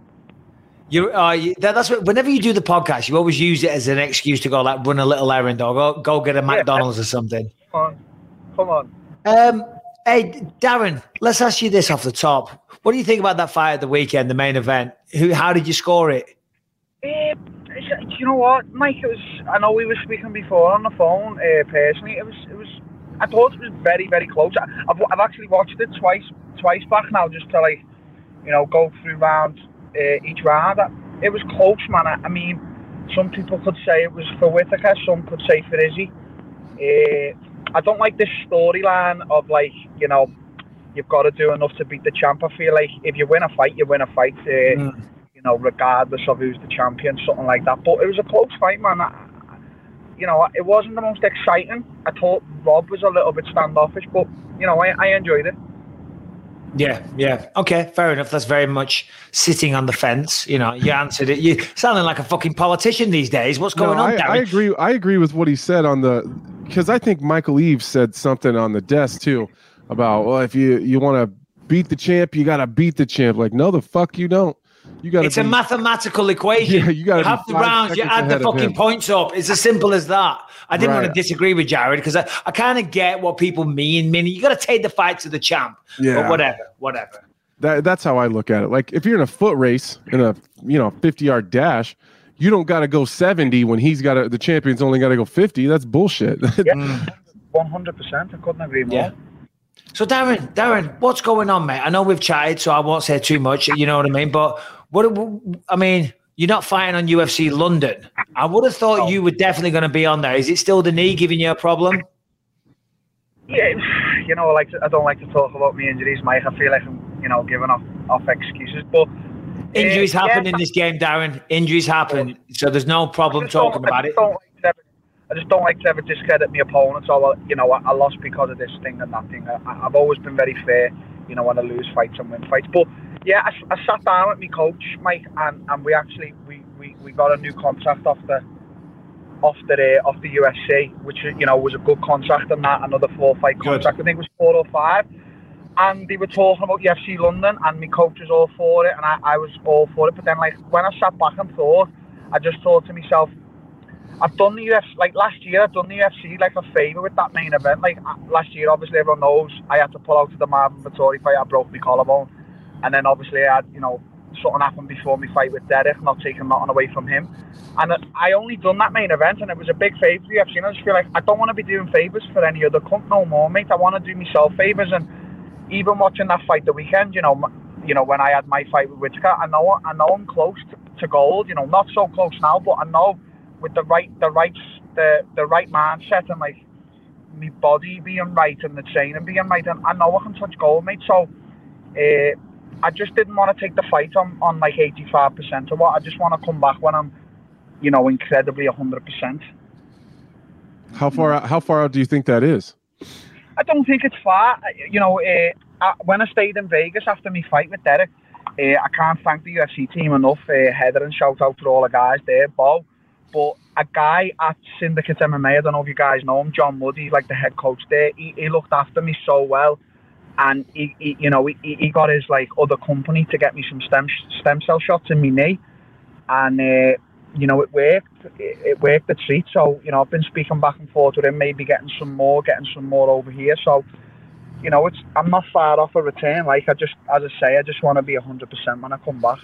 That's what. Whenever you do the podcast, you always use it as an excuse to go like run a little errand or go get a McDonald's or something. Come on. Hey, Darren, let's ask you this off the top. What do you think about that fight at the weekend, the main event? How did you score it? You know what, Mike? I know we were speaking before on the phone. Personally, it was. I thought it was very, very close. I've actually watched it twice back now, just to go through each round. It was close, man. I mean, some people could say it was for Whittaker, some could say for Izzy. I don't like this storyline of you've got to do enough to beat the champ. I feel like if you win a fight, you win a fight. Regardless of who's the champion, something like that. But it was a close fight, man. It wasn't the most exciting. I thought Rob was a little bit standoffish, but I enjoyed it. Yeah. Okay, fair enough. That's very much sitting on the fence. You answered it. You sounding like a fucking politician these days. What's going on, Darren? I agree with what he said because I think Michael Eaves said something on the desk too about, well, if you want to beat the champ, you got to beat the champ. Like, no, the fuck you don't. It's a mathematical equation. Yeah, you got to have the rounds. You add the fucking points up. It's as simple as that. I didn't want to disagree with Jared because I kind of get what people mean. Meaning you got to take the fight to the champ. Yeah. But whatever. That's how I look at it. Like if you're in a foot race in a 50-yard dash, you don't got to go 70 when the champion's only got to go 50. That's bullshit. Yeah, 100%. I couldn't agree more. Yeah. So Darren, what's going on, mate? I know we've chatted, so I won't say too much. You know what I mean? But you're not fighting on UFC London. I would have thought you were definitely going to be on there. Is it still the knee giving you a problem? Yeah, I don't like to talk about my injuries, Mike. I feel like I'm, giving off excuses. But injuries happen in this game, Darren. Injuries happen, so there's no problem talking about it. I just don't like to ever discredit my opponents. Or I lost because of this thing and that thing. I've always been very fair. When I lose fights and win fights. But yeah, I sat down with my coach, Mike, and we actually we got a new contract off the UFC, which was a good contract, and that another 4-fight contract. I think it was 4 or 5. And they were talking about UFC London, and my coach was all for it, and I was all for it. But then, when I sat back and thought, I just thought to myself, I've done the UFC, last year, I've done the UFC a favour with that main event. Last year, obviously, everyone knows I had to pull out of the Marvin Vettori fight. I broke my collarbone. And then, obviously, I had, something happened before my fight with Derek, not taking nothing away from him. And I only done that main event, and it was a big favour for the UFC. And I just feel like I don't want to be doing favours for any other cunt no more, mate. I want to do myself favours. And even watching that fight the weekend, when I had my fight with Whittaker, I know I'm close to gold. Not so close now, but I know with the right mindset and my body being right and the training being right, and I know I can touch gold, mate. So I just didn't want to take the fight on 85% or what. I just want to come back when I'm, incredibly 100%. How far out do you think that is? I don't think it's far. When I stayed in Vegas after my fight with Derek, I can't thank the UFC team enough. Heather, and shout out to all the guys there, Bo. But a guy at Syndicate MMA, I don't know if you guys know him, John Muddy, like the head coach there, he looked after me so well. And he got his other company to get me some stem cell shots in my knee. And it worked. It worked a treat. So, I've been speaking back and forth with him, maybe getting some more over here. So, I'm not far off a return. I just want to be 100% when I come back.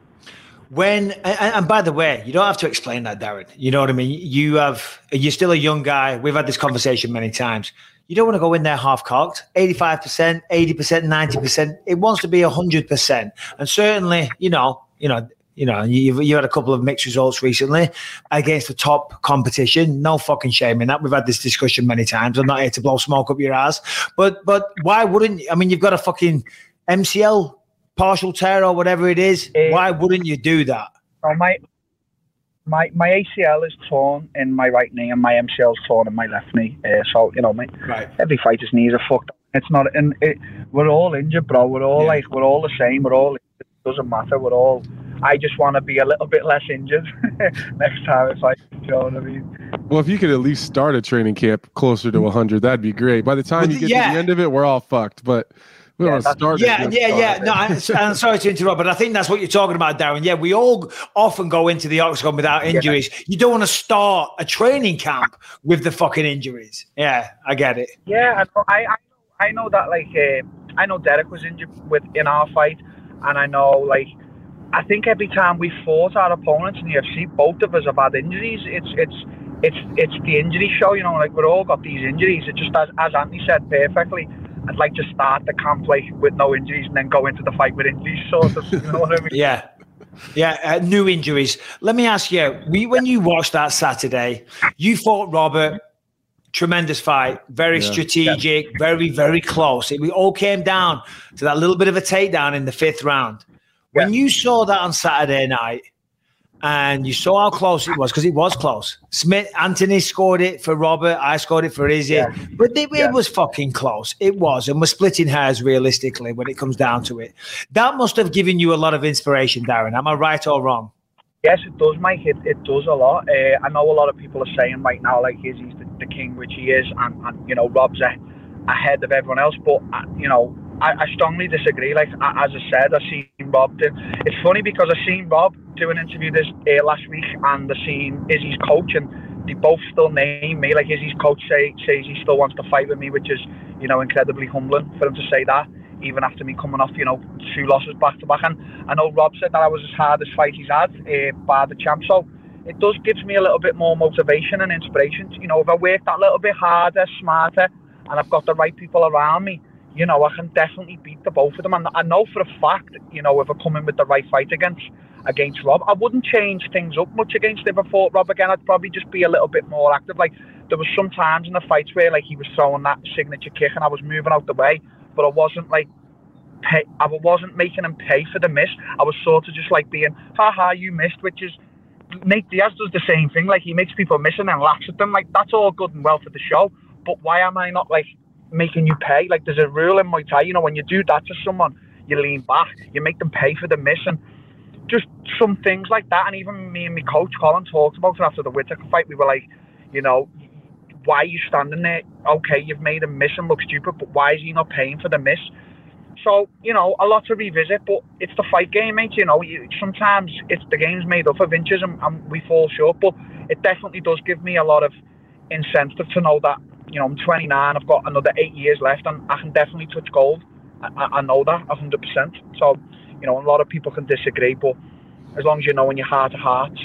And by the way, you don't have to explain that, Darren. You know what I mean? You're still a young guy. We've had this conversation many times. You don't want to go in there half-cocked, 85%, 80%, 90%. It wants to be 100%. And certainly, you've had a couple of mixed results recently against the top competition. No fucking shame in that. We've had this discussion many times. I'm not here to blow smoke up your ass. But why wouldn't you? I mean, you've got a fucking MCL partial tear or whatever it is. Why wouldn't you do that? Oh, my ACL is torn in my right knee and my MCL is torn in my left knee. Every fighter's knees are fucked up. It's not, and we're all injured, bro. We're all we're all the same. We're all. It doesn't matter. We're all. I just want to be a little bit less injured next time if I. You know what I mean? Well, if you could at least start a training camp closer to 100, that'd be great. By the time you get to the end of it, we're all fucked. But We don't start. No, I'm sorry to interrupt, but I think that's what you're talking about, Darren. Yeah, we all often go into the octagon without injuries. Yeah. You don't want to start a training camp with the fucking injuries. Yeah, I get it. Yeah, I know that. Like, I know Derek was injured in our fight, and I know, like, I think every time we fought our opponents in the UFC, both of us have had injuries. It's the injury show, you know. Like, we've all got these injuries. It just, as Anthony said perfectly, I'd like to start the camp like with no injuries and then go into the fight with injuries, sort of. You know what I mean? Yeah, new injuries. Let me ask you: when you watched that Saturday, you fought Robert. Tremendous fight, very strategic, very, very close. We all came down to that little bit of a takedown in the 5th round. When you saw that on Saturday night and you saw how close it was, because it was close. Anthony scored it for Robert, I scored it for Izzy, but it was fucking close. It was, and we're splitting hairs realistically when it comes down to it. That must have given you a lot of inspiration, Darren. Am I right or wrong? Yes, it does, Mike. It does a lot. I know a lot of people are saying right now, like, Izzy's the king, which he is, and you know, Rob's ahead of everyone else. But you know, I strongly disagree. Like, as I said, I seen Rob do. It's funny because I seen Rob do an interview last week, and I seen Izzy's coach, and they both still name me. Like, Izzy's coach says he still wants to fight with me, which is, you know, incredibly humbling for him to say that, even after me coming off, you know, 2 losses back to back. And I know Rob said that I was his hardest fight he's had by the champ. So it does gives me a little bit more motivation and inspiration. You know, if I work that little bit harder, smarter, and I've got the right people around me, you know, I can definitely beat the both of them. And I know for a fact, you know, if I come in with the right fight against Rob, I wouldn't change things up much against him. If I fought Rob again, I'd probably just be a little bit more active. Like, there was some times in the fights where, like, he was throwing that signature kick and I was moving out the way, but I wasn't I wasn't making him pay for the miss. I was sort of just like being, haha, you missed, which is, Nate Diaz does the same thing. Like, he makes people miss and then laughs at them. Like, that's all good and well for the show, but why am I not, like, making you pay? Like, there's a rule in Muay Thai, you know, when you do that to someone, you lean back, you make them pay for the miss, and just some things like that. And even me and my coach Colin talked about it after the Whittaker fight. We were like, you know, why are you standing there? Okay, you've made him miss and look stupid, but why is he not paying for the miss? So, you know, a lot to revisit, but it's the fight game, mate. You know, sometimes the game's made up of inches and we fall short, but it definitely does give me a lot of incentive to know that, you know, I'm 29, I've got another 8 years left, and I can definitely touch gold. I know that 100%. So, you know, a lot of people can disagree, but as long as you know in your heart of hearts.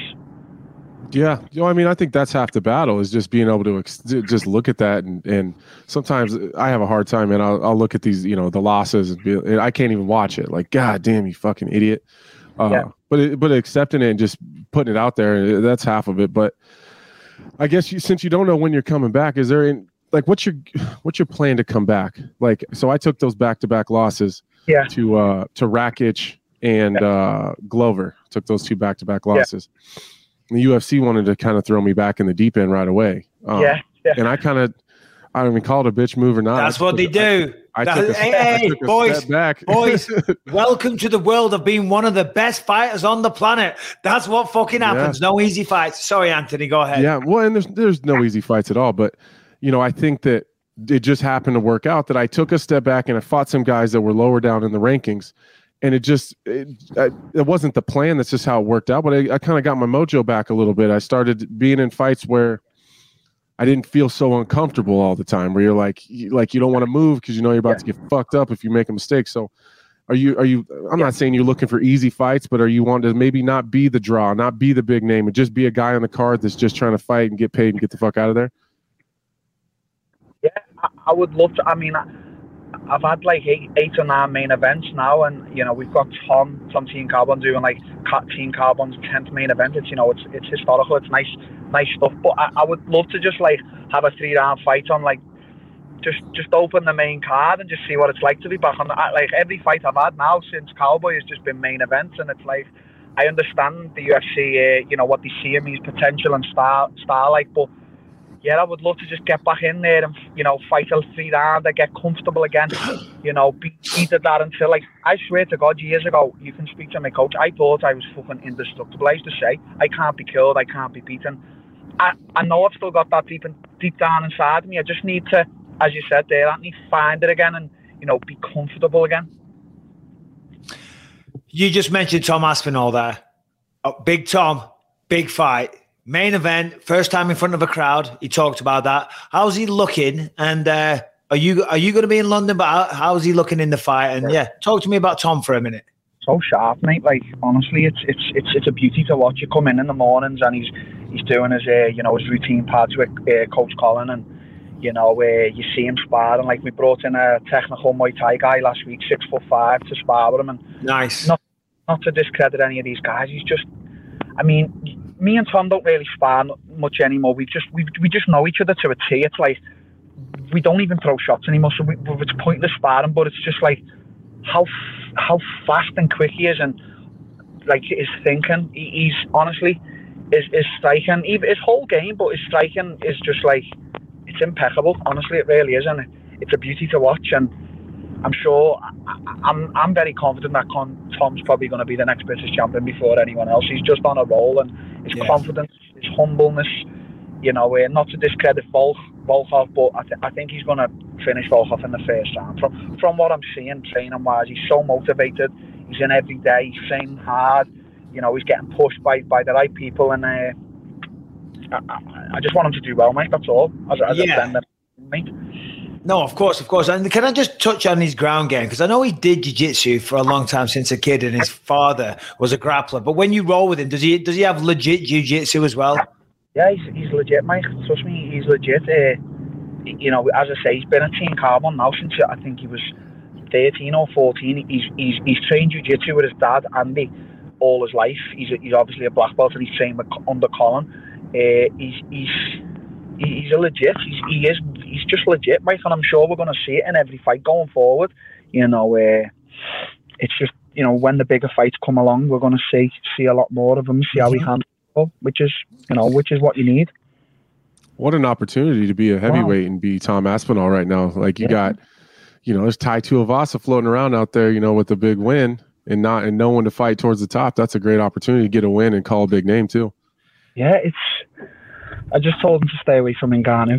Yeah, you know, I mean, I think that's half the battle, is just being able to just look at that, and sometimes I have a hard time, and I'll look at these, you know, the losses, and I can't even watch it. Like, God damn, you fucking idiot. But accepting it and just putting it out there, that's half of it. But I guess since you don't know when you're coming back, is there what's your plan to come back? Like, so I took those back-to-back losses to Rakic and Glover. Took those 2 back-to-back losses. The UFC wanted to kind of throw me back in the deep end right away. And I don't even call it a bitch move or not. That's what they do. Hey, boys, welcome to the world of being one of the best fighters on the planet. That's what fucking happens. No easy fights. Sorry, Anthony, go ahead. Yeah, well, and there's no easy fights at all. But, you know, I think that it just happened to work out that I took a step back and I fought some guys that were lower down in the rankings. And it wasn't the plan. That's just how it worked out. But I kind of got my mojo back a little bit. I started being in fights where I didn't feel so uncomfortable all the time, where you're like you don't want to move because you know you're about to get fucked up if you make a mistake. So are you I'm not saying you're looking for easy fights, but are you wanting to maybe not be the draw, not be the big name, and just be a guy on the card that's just trying to fight and get paid and get the fuck out of there? Yeah, I would love to. I mean, I've had like 8 or 9 main events now, and you know, we've got Tom Team Carbon doing like Team Carbon's 10th main event. It's, you know, it's historical, it's nice stuff. But I would love to just like have a 3-round fight on, like just open the main card and just see what it's like to be back on. Like, every fight I've had now since Cowboy has just been main events, and it's like, I understand the UFC, you know, what they see in me, his potential and star like, but yeah, I would love to just get back in there and, you know, fight a 3-rounder, get comfortable again, you know, beat at that until, like, I swear to God, years ago, you can speak to my coach, I thought I was fucking indestructible. I used to say, I can't be killed, I can't be beaten. I know I've still got that deep down inside me. I just need to, as you said there, Anthony, find it again and be comfortable again. You just mentioned Tom Aspinall there. Oh, big Tom, big fight. Main event, first time in front of a crowd. He talked about that. How's he looking? And are you going to be in London? But how's he looking in the fight? And talk to me about Tom for a minute. So sharp, mate. Like, honestly, it's a beauty to watch. You come in the mornings and he's doing his his routine pads with Coach Colin, and you see him sparring. Like, we brought in a technical Muay Thai guy last week, 6'5", to spar with him, and nice. Not to discredit any of these guys. He's just, I mean, me and Tom don't really spar much anymore. We just know each other to a T. It's like we don't even throw shots anymore, so it's pointless sparring. But it's just like how fast and quick he is, and like his thinking. He's honestly his striking, even his whole game, but his striking is just like, it's impeccable. Honestly, it really is, and it's a beauty to watch. And I'm sure, I'm very confident that Tom's probably going to be the next British champion before anyone else. He's just on a roll, and his confidence, his humbleness, not to discredit Volkov, but I think he's going to finish Volkov in the first round. From what I'm seeing, training-wise, he's so motivated. He's in every day, he's training hard. He's getting pushed by the right people, and I just want him to do well, mate. That's all. As a friend, mate. No, of course. And can I just touch on his ground game? Because I know he did jiu-jitsu for a long time since a kid, and his father was a grappler. But when you roll with him, does he have legit jiu-jitsu as well? Yeah, he's legit, mate. Trust me, he's legit. As I say, he's been at Team Carbon now since I think he was 13 or 14. He's trained jiu-jitsu with his dad, Andy, all his life. He's obviously a black belt, and he's trained under Colin. He's a legit. He's just legit, mate, and I'm sure we're going to see it in every fight going forward. It's just when the bigger fights come along, we're going to see a lot more of him. See how he handles it, which is what you need. What an opportunity to be a heavyweight and be Tom Aspinall right now. Like you got, there's Tai Tuivasa floating around out there, with a big win and no one to fight towards the top. That's a great opportunity to get a win and call a big name too. Yeah, I just told him to stay away from Ngannou.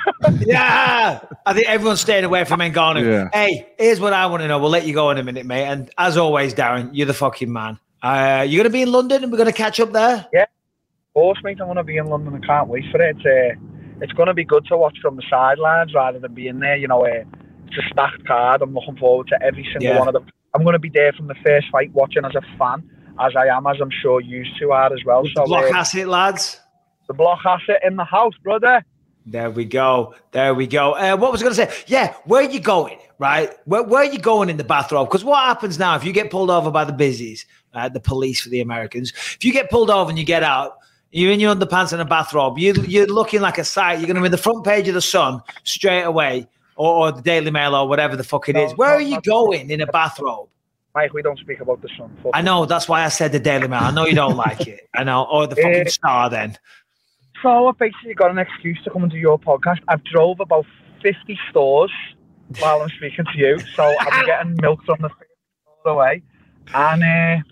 Yeah, I think everyone's staying away from Ngannou. Yeah. Hey, here's what I want to know. We'll let you go in a minute, mate. And as always, Darren, you're the fucking man. You're going to be in London, and we're going to catch up there? Yeah, of course, mate. I'm going to be in London. I can't wait for it. It's going to be good to watch from the sidelines rather than being there. It's a stacked card. I'm looking forward to every single one of them. I'm going to be there from the first fight, watching as a fan, as I'm sure you two are as well. So, block asset, lads. The block asset in the house, brother. There we go. What was I going to say? Yeah, where are you going, right? Where are you going in the bathrobe? Because what happens now if you get pulled over by the busies, the police for the Americans, if you get pulled over and you get out, you're in your underpants and a bathrobe, you're looking like a sight. You're going to be in the front page of The Sun straight away, or the Daily Mail, or whatever the fuck it is. Where are you going in a bathrobe? Mike, we don't speak about The Sun. I know, that's why I said the Daily Mail. I know you don't like it. I know, or the fucking Star then. So I've basically got an excuse to come and do your podcast. I've drove about 50 stores while I'm speaking to you, so I'll be getting milk from the way. And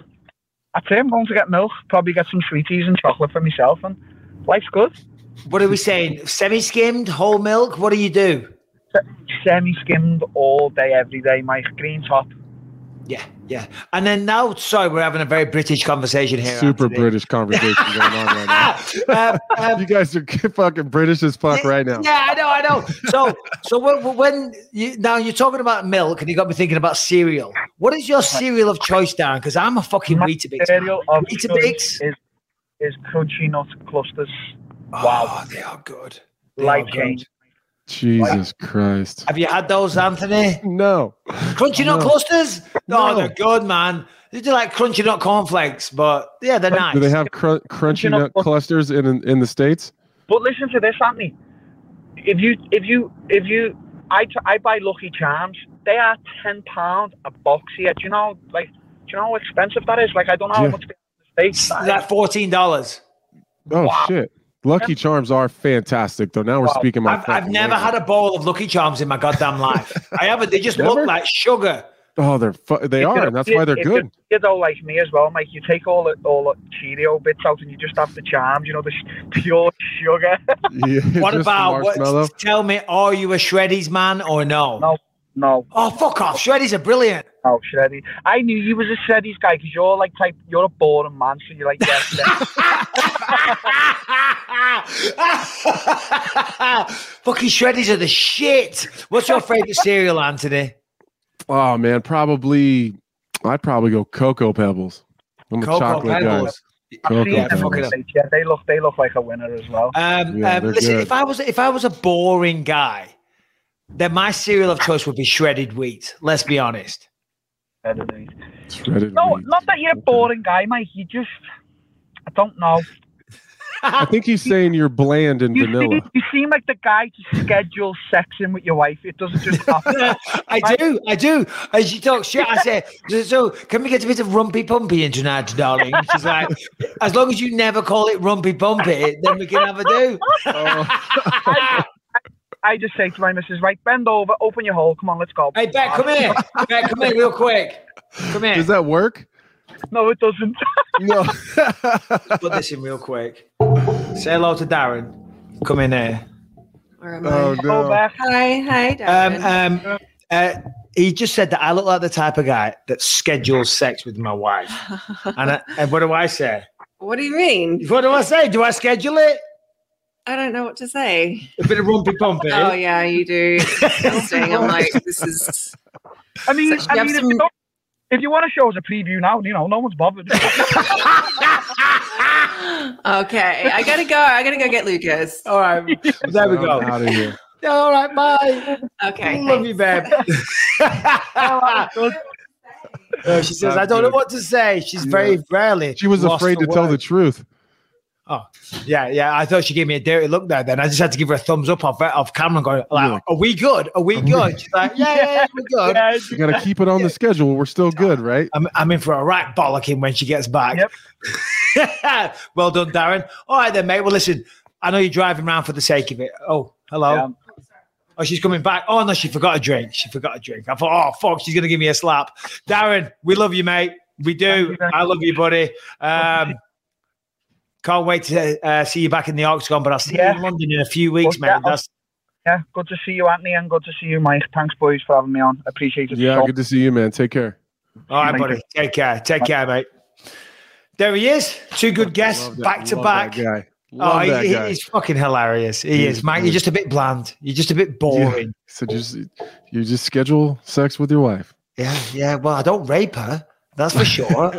I'd say I'm going to get milk, probably get some sweeties and chocolate for myself, and life's good. What are we saying? Semi-skimmed, whole milk? What do you do? Semi-skimmed all day, every day, Mike. Green top. Yeah. And then now, sorry, we're having a very British conversation here. Super British conversation going on right now. You guys are fucking British as fuck right now. Yeah, I know. So when you're talking about milk, and you got me thinking about cereal. What is your cereal of choice, Darren? Because I'm a fucking Weetabix. Cereal of Weetabix is Crunchy Nut Clusters. Wow, they are good. Life change. Jesus Christ. Have you had those, Anthony? No. Crunchy Nut Clusters? No, they're good, man. They're like Crunchy Nut cornflakes, but yeah, they're nice. Do they have Crunchy Nut clusters in the States? But listen to this, Anthony. I buy Lucky Charms. They are £10 a box here. Do you know how expensive that is? Like, I don't know how much they in the States. That's $14. Oh, wow. Shit. Lucky Charms are fantastic, though. Now we're speaking my I've never had a bowl of Lucky Charms in my goddamn life. I haven't. They just look like sugar. Oh, they are, and that's why they're good. You don't like me as well, Mike. You take all the Cheerio bits out, and you just have the Charms. The pure sugar. Yeah, what about? Tell me, are you a Shreddies man or no? No. Oh, fuck off. Shreddies are brilliant. Oh, Shreddy. I knew you was a Shreddies guy because you're a boring man, so you're like, yes. Fucking Shreddies are the shit. What's your favorite cereal, Anthony? Oh man, I'd probably go Cocoa Pebbles. I'm a chocolate guy. Yeah, they look like a winner as well. Listen, if I was a boring guy, then my cereal of choice would be shredded wheat. Let's be honest. Shredded wheat. Not that you're a boring guy, Mike. I don't know. I think he's saying you're bland and vanilla. You seem like the guy to schedule sex in with your wife. It doesn't just happen. I do. As she talks shit, I say, so can we get a bit of rumpy pumpy in tonight, darling? She's like, as long as you never call it rumpy pumpy, then we can have a do. I just say to my missus, right, bend over, open your hole. Come on, let's go. Hey, Beck, come here. Beck, come here real quick. Come here. Does that work? No, it doesn't. No. Put this in real quick. Say hello to Darren. Come in here. Where am I? Oh, no. Hi, Darren. He just said that I look like the type of guy that schedules sex with my wife. And what do I say? What do you mean? What do I say? Do I schedule it? I don't know what to say. A bit of rumpy pumpy. Oh yeah, you do. I'm like, this is. I mean, if you want to show us a preview now, no one's bothered. Okay, I gotta go get Lucas. All right, there we go. Out of here. All right, bye. Okay, love you, babe. She says, I don't know what to say. She's very rarely. She was afraid to tell the truth. Oh, yeah. I thought she gave me a dirty look there. Then I just had to give her a thumbs up off camera, going like, "Are we good? Are we good?" She's like, "Yeah, we're good." You got to keep it on the schedule. We're still good, right? I'm in for a right bollocking when she gets back. Yep. Well done, Darren. All right then, mate. Well, listen, I know you're driving around for the sake of it. Oh, hello. Yeah. Oh, she's coming back. Oh no, she forgot a drink. I thought, oh fuck, she's gonna give me a slap. Darren, we love you, mate. We do. I love you, buddy. Can't wait to see you back in the Octagon, but I'll see you in London in a few weeks, mate. Good to see you, Anthony, and good to see you, Mike. Thanks, boys, for having me on. I appreciate it. Yeah, good to see you, man. Take care. All right, buddy. Take care, mate. There he is. Two good guests, back to back. That guy. He's fucking hilarious. He is, Mike. You're just a bit bland. You're just a bit boring. Yeah. So you just schedule sex with your wife. Yeah. Well, I don't rape her. That's for sure.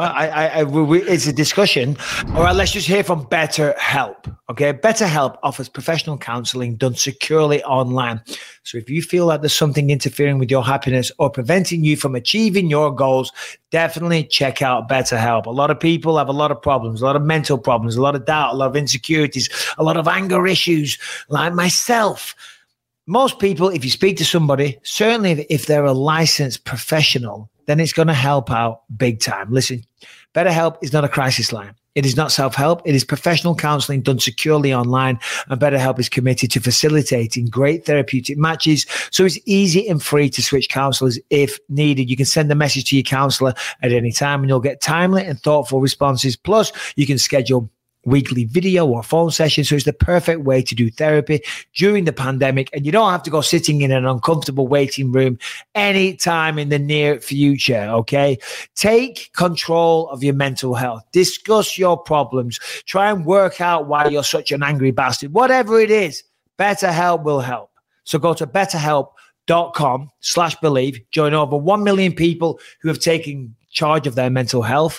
It's a discussion. All right, let's just hear from BetterHelp. Okay, BetterHelp offers professional counseling done securely online. So if you feel like there's something interfering with your happiness or preventing you from achieving your goals, definitely check out BetterHelp. A lot of people have a lot of problems, a lot of mental problems, a lot of doubt, a lot of insecurities, a lot of anger issues, like myself. Most people, if you speak to somebody, certainly if they're a licensed professional, then it's going to help out big time. Listen, BetterHelp is not a crisis line. It is not self-help. It is professional counseling done securely online. And BetterHelp is committed to facilitating great therapeutic matches. So it's easy and free to switch counselors if needed. You can send a message to your counselor at any time and you'll get timely and thoughtful responses. Plus, you can schedule weekly video or phone sessions. So it's the perfect way to do therapy during the pandemic. And you don't have to go sitting in an uncomfortable waiting room anytime in the near future. Okay. Take control of your mental health. Discuss your problems. Try and work out why you're such an angry bastard. Whatever it is, BetterHelp will help. So go to BetterHelp.com/believe. Join over 1 million people who have taken charge of their mental health.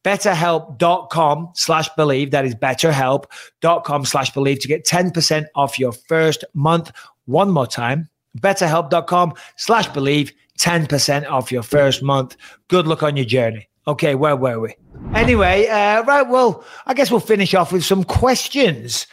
BetterHelp.com/believe. That is BetterHelp.com/believe to get 10% off your first month. One more time, BetterHelp.com/believe, 10% off your first month. Good luck on your journey. Okay, where were we? Anyway, right, well, I guess we'll finish off with some questions.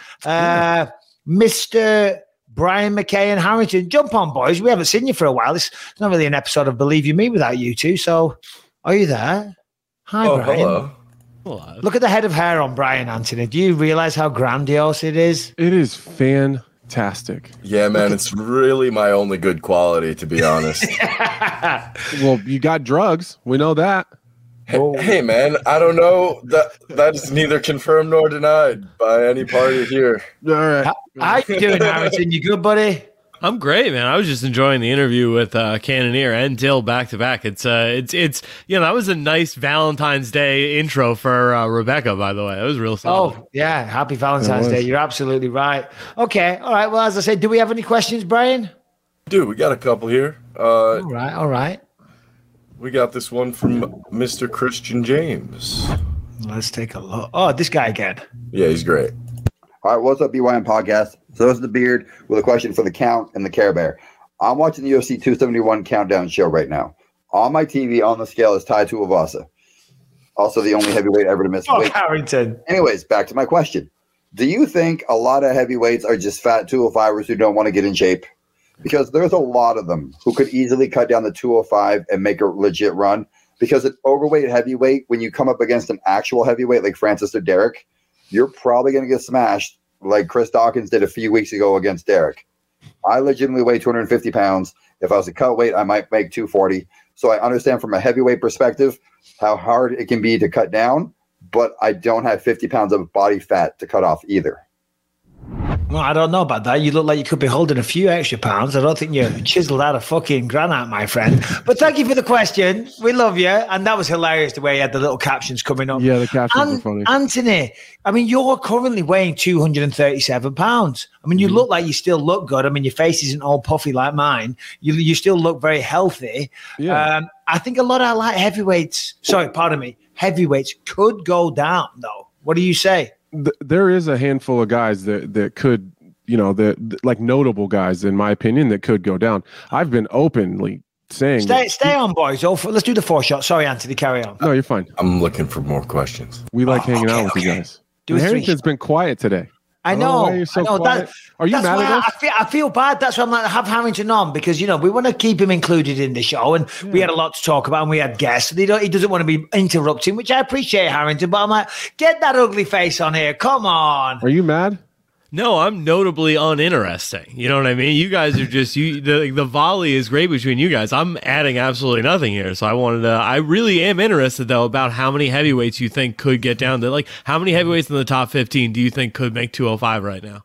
Mr. Brian McKay and Harrington, jump on, boys. We haven't seen you for a while. It's not really an episode of Believe You Me without you two, so are you there? Hi, Brian. Hello. Look at the head of hair on Brian, Anthony. Do you realize how grandiose it is? It is fantastic. Yeah, man, it's really my only good quality, to be honest. Well, you got drugs. We know that. Hey, man, I don't know. That is neither confirmed nor denied by any party here. All right. How you doing, Harrington? You good, buddy? I'm great, man. I was just enjoying the interview with Cannonier and Dill back to back. It's that was a nice Valentine's Day intro for Rebecca, by the way. It was real solid. Oh, yeah. Happy Valentine's Day. You're absolutely right. Okay. All right. Well, as I said, do we have any questions, Brian? Dude, we got a couple here. All right. We got this one from Mr. Christian James. Let's take a look. Oh, this guy again. Yeah, he's great. All right, what's up, BYM podcast? So this is the Beard with a question for the Count and the Care Bear. I'm watching the UFC 271 countdown show right now. On my TV, on the scale is Tai Tuivasa, also the only heavyweight ever to miss weight. Harrington. Anyways, back to my question. Do you think a lot of heavyweights are just fat 205ers who don't want to get in shape? Because there's a lot of them who could easily cut down the 205 and make a legit run. Because at overweight heavyweight, when you come up against an actual heavyweight like Francis or Derek, you're probably going to get smashed like Chris Dawkins did a few weeks ago against Derek. I legitimately weigh 250 pounds. If I was to cut weight, I might make 240. So I understand from a heavyweight perspective how hard it can be to cut down, but I don't have 50 pounds of body fat to cut off either. Well, I don't know about that. You look like you could be holding a few extra pounds. I don't think you're chiseled out of fucking granite, my friend. But thank you for the question. We love you. And that was hilarious the way you had the little captions coming up. Yeah, the captions were funny. Anthony, I mean, you're currently weighing 237 pounds. I mean, you look like you still look good. I mean, your face isn't all puffy like mine. You still look very healthy. Yeah. I think a lot of heavyweights could go down, though. What do you say? There is a handful of guys that could, like notable guys, in my opinion, that could go down. I've been openly saying. Stay on, boys. Let's do the 4 shot. Sorry, Anthony, carry on. No, you're fine. I'm looking for more questions. We like hanging out with you guys. Harrington's been quiet today. I know. Why are you so quiet? Are you mad at us? I feel bad. That's why I'm like, have Harrington on because, we want to keep him included in the show. And we had a lot to talk about and we had guests. He doesn't want to be interrupting, which I appreciate, Harrington. But I'm like, get that ugly face on here. Come on. Are you mad? No, I'm notably uninteresting. You know what I mean? You guys are just the volley is great between you guys. I'm adding absolutely nothing here. So I really am interested though about how many heavyweights you think could get down to, like, how many heavyweights in the top 15 do you think could make 205 right now?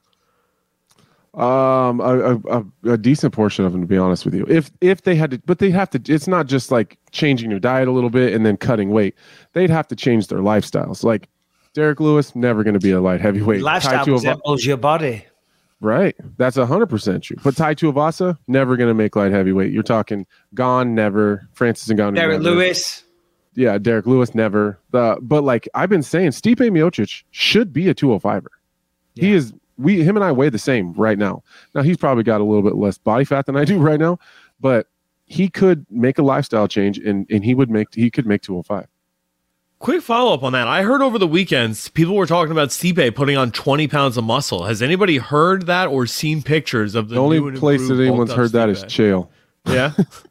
A decent portion of them, to be honest with you. If they had to, but they have to. It's not just like changing your diet a little bit and then cutting weight. They'd have to change their lifestyles. Like Derek Lewis, never going to be a light heavyweight. Lifestyle resembles your body. Right. That's 100% true. But Tai Tuivasa, never going to make light heavyweight. You're talking Gane, never. Francis Ngannou, Derek Lewis. Yeah, Derek Lewis, never. But like I've been saying, Stipe Miocic should be a 205er. Yeah. He is. Him and I weigh the same right now. Now he's probably got a little bit less body fat than I do right now, but he could make a lifestyle change and he could make 205. Quick follow-up on that. I heard over the weekends, people were talking about Stipe putting on 20 pounds of muscle. Has anybody heard that or seen pictures of the only place that anyone's heard that is Chael. Yeah?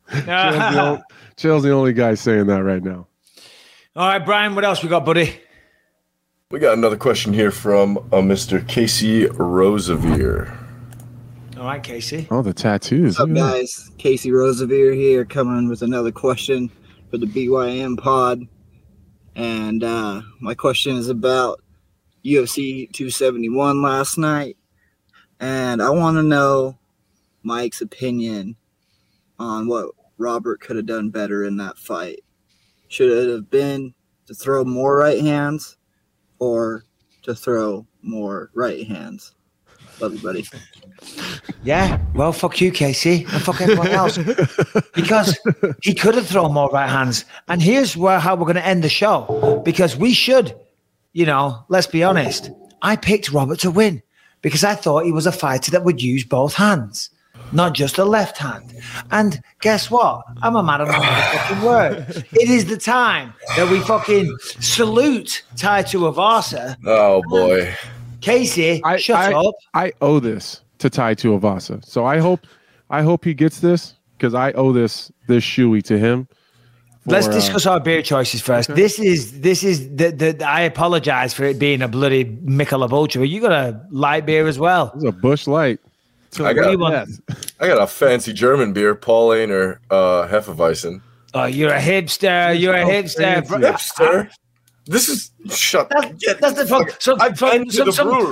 Chael's the only guy saying that right now. All right, Brian, what else we got, buddy? We got another question here from Mr. Casey Rosevier. All right, Casey. Oh, the tattoos. What's up, guys? Casey Rosevier here, coming with another question for the BYM pod. And my question is about UFC 271 last night. And I want to know Mike's opinion on what Robert could have done better in that fight. Should it have been to throw more right hands or to throw more right hands? Love you, buddy. Yeah, well, fuck you, Casey, and fuck everyone else. Because he could have thrown more right hands. And here's how we're going to end the show. Because we should, let's be honest. I picked Robert to win because I thought he was a fighter that would use both hands, not just the left hand. And guess what? I'm a man of my motherfucking word. It is the time that we fucking salute Tai Tuivasa. Oh, boy. Casey, shut up. I owe this to Tai Tuivasa. So I hope he gets this because I owe this shoey to him. Let's discuss our beer choices first. Okay. This is the I apologize for it being a bloody Michelob Ultra. You got a light beer as well. It's a Busch Light. I got a fancy German beer, Paul Ehner Hefeweizen. Oh, you're a hipster. You're a hipster. Hipster. This is that's the fuck. So I've been to the brewery.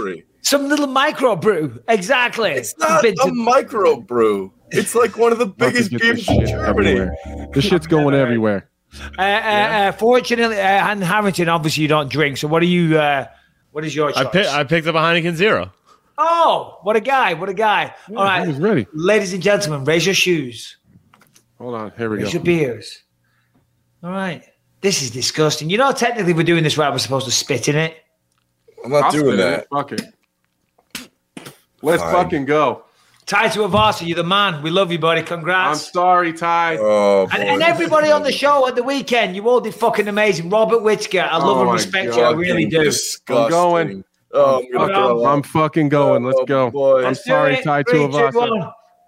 Some little micro-brew. Exactly. It's not a micro-brew. It's like one of the biggest beers in Germany. This shit's going everywhere. Fortunately, and Harrington, obviously you don't drink. So what are you? What is your choice? I picked up a Heineken Zero. Oh, what a guy! What a guy! Yeah, all right, he was ready. Ladies and gentlemen, raise your shoes. Hold on, here we raise go. your beers. All right, this is disgusting. You know, technically we're doing this right. We're supposed to spit in it. I'm not doing that. Fuck it. Let's fucking go. Ty Tuivasa, you're the man. We love you, buddy. Congrats. I'm sorry, Ty. Oh, and everybody on the show at the weekend, you all did fucking amazing. Robert Whitaker, I love and respect you. I really do. I'm going. Oh, I'm fucking going. Let's go. Boy. I'm sorry, Ty Tuivasa.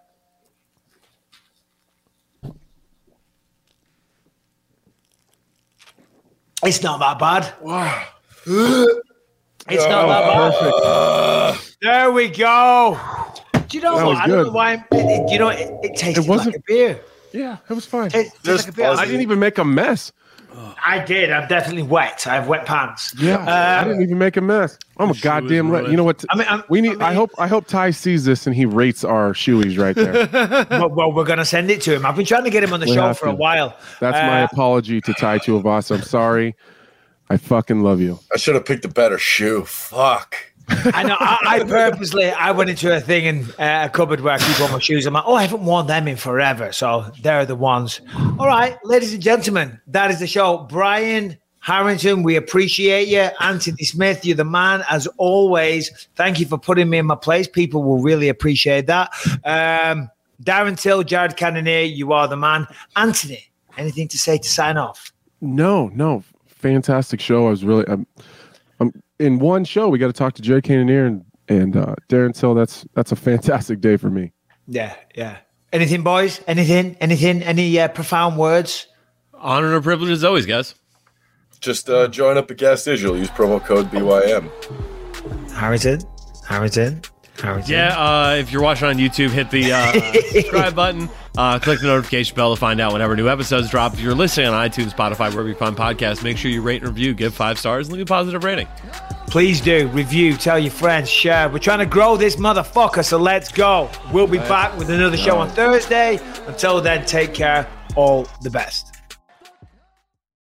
It's not that bad. Wow. It's not that bad. There we go. Do you know what? I don't know why. It tasted like a beer. Yeah, it was fine. Like a beer. I didn't even make a mess. I did. I'm definitely wet. I have wet pants. Yeah, I didn't even make a mess. I'm a goddamn. You know what? I hope Ty sees this and he rates our shoeies right there. well, we're gonna send it to him. I've been trying to get him on the show for a while. That's my apology to Ty Tuivasa. I'm sorry. I fucking love you. I should have picked a better shoe. Fuck. I know. I purposely went into a thing in a cupboard where I keep all my shoes. I'm like, I haven't worn them in forever, so they're the ones. All right, ladies and gentlemen, that is the show. Brian Harrington, we appreciate you. Anthony Smith, you're the man as always. Thank you for putting me in my place. People will really appreciate that. Darren Till, Jared Cannonier, you are the man. Anthony, anything to say to sign off? No. Fantastic show. I was really. I'm in one show. We got to talk to Jared Cannonier and Darren Till. That's a fantastic day for me. Yeah. Anything, boys? Anything? Any profound words? Honor and a privilege as always, guys. Just join up at Gas Digital. Use promo code BYM. Harrington. Yeah, if you're watching on YouTube, hit the subscribe button. Click the notification bell to find out whenever new episodes drop. If you're listening on iTunes, Spotify, wherever you find podcasts, make sure you rate and review, give 5 stars, and leave a positive rating. Please do. Review, tell your friends, share. We're trying to grow this motherfucker, so let's go. We'll be back with another show on Thursday. Until then, take care. All the best.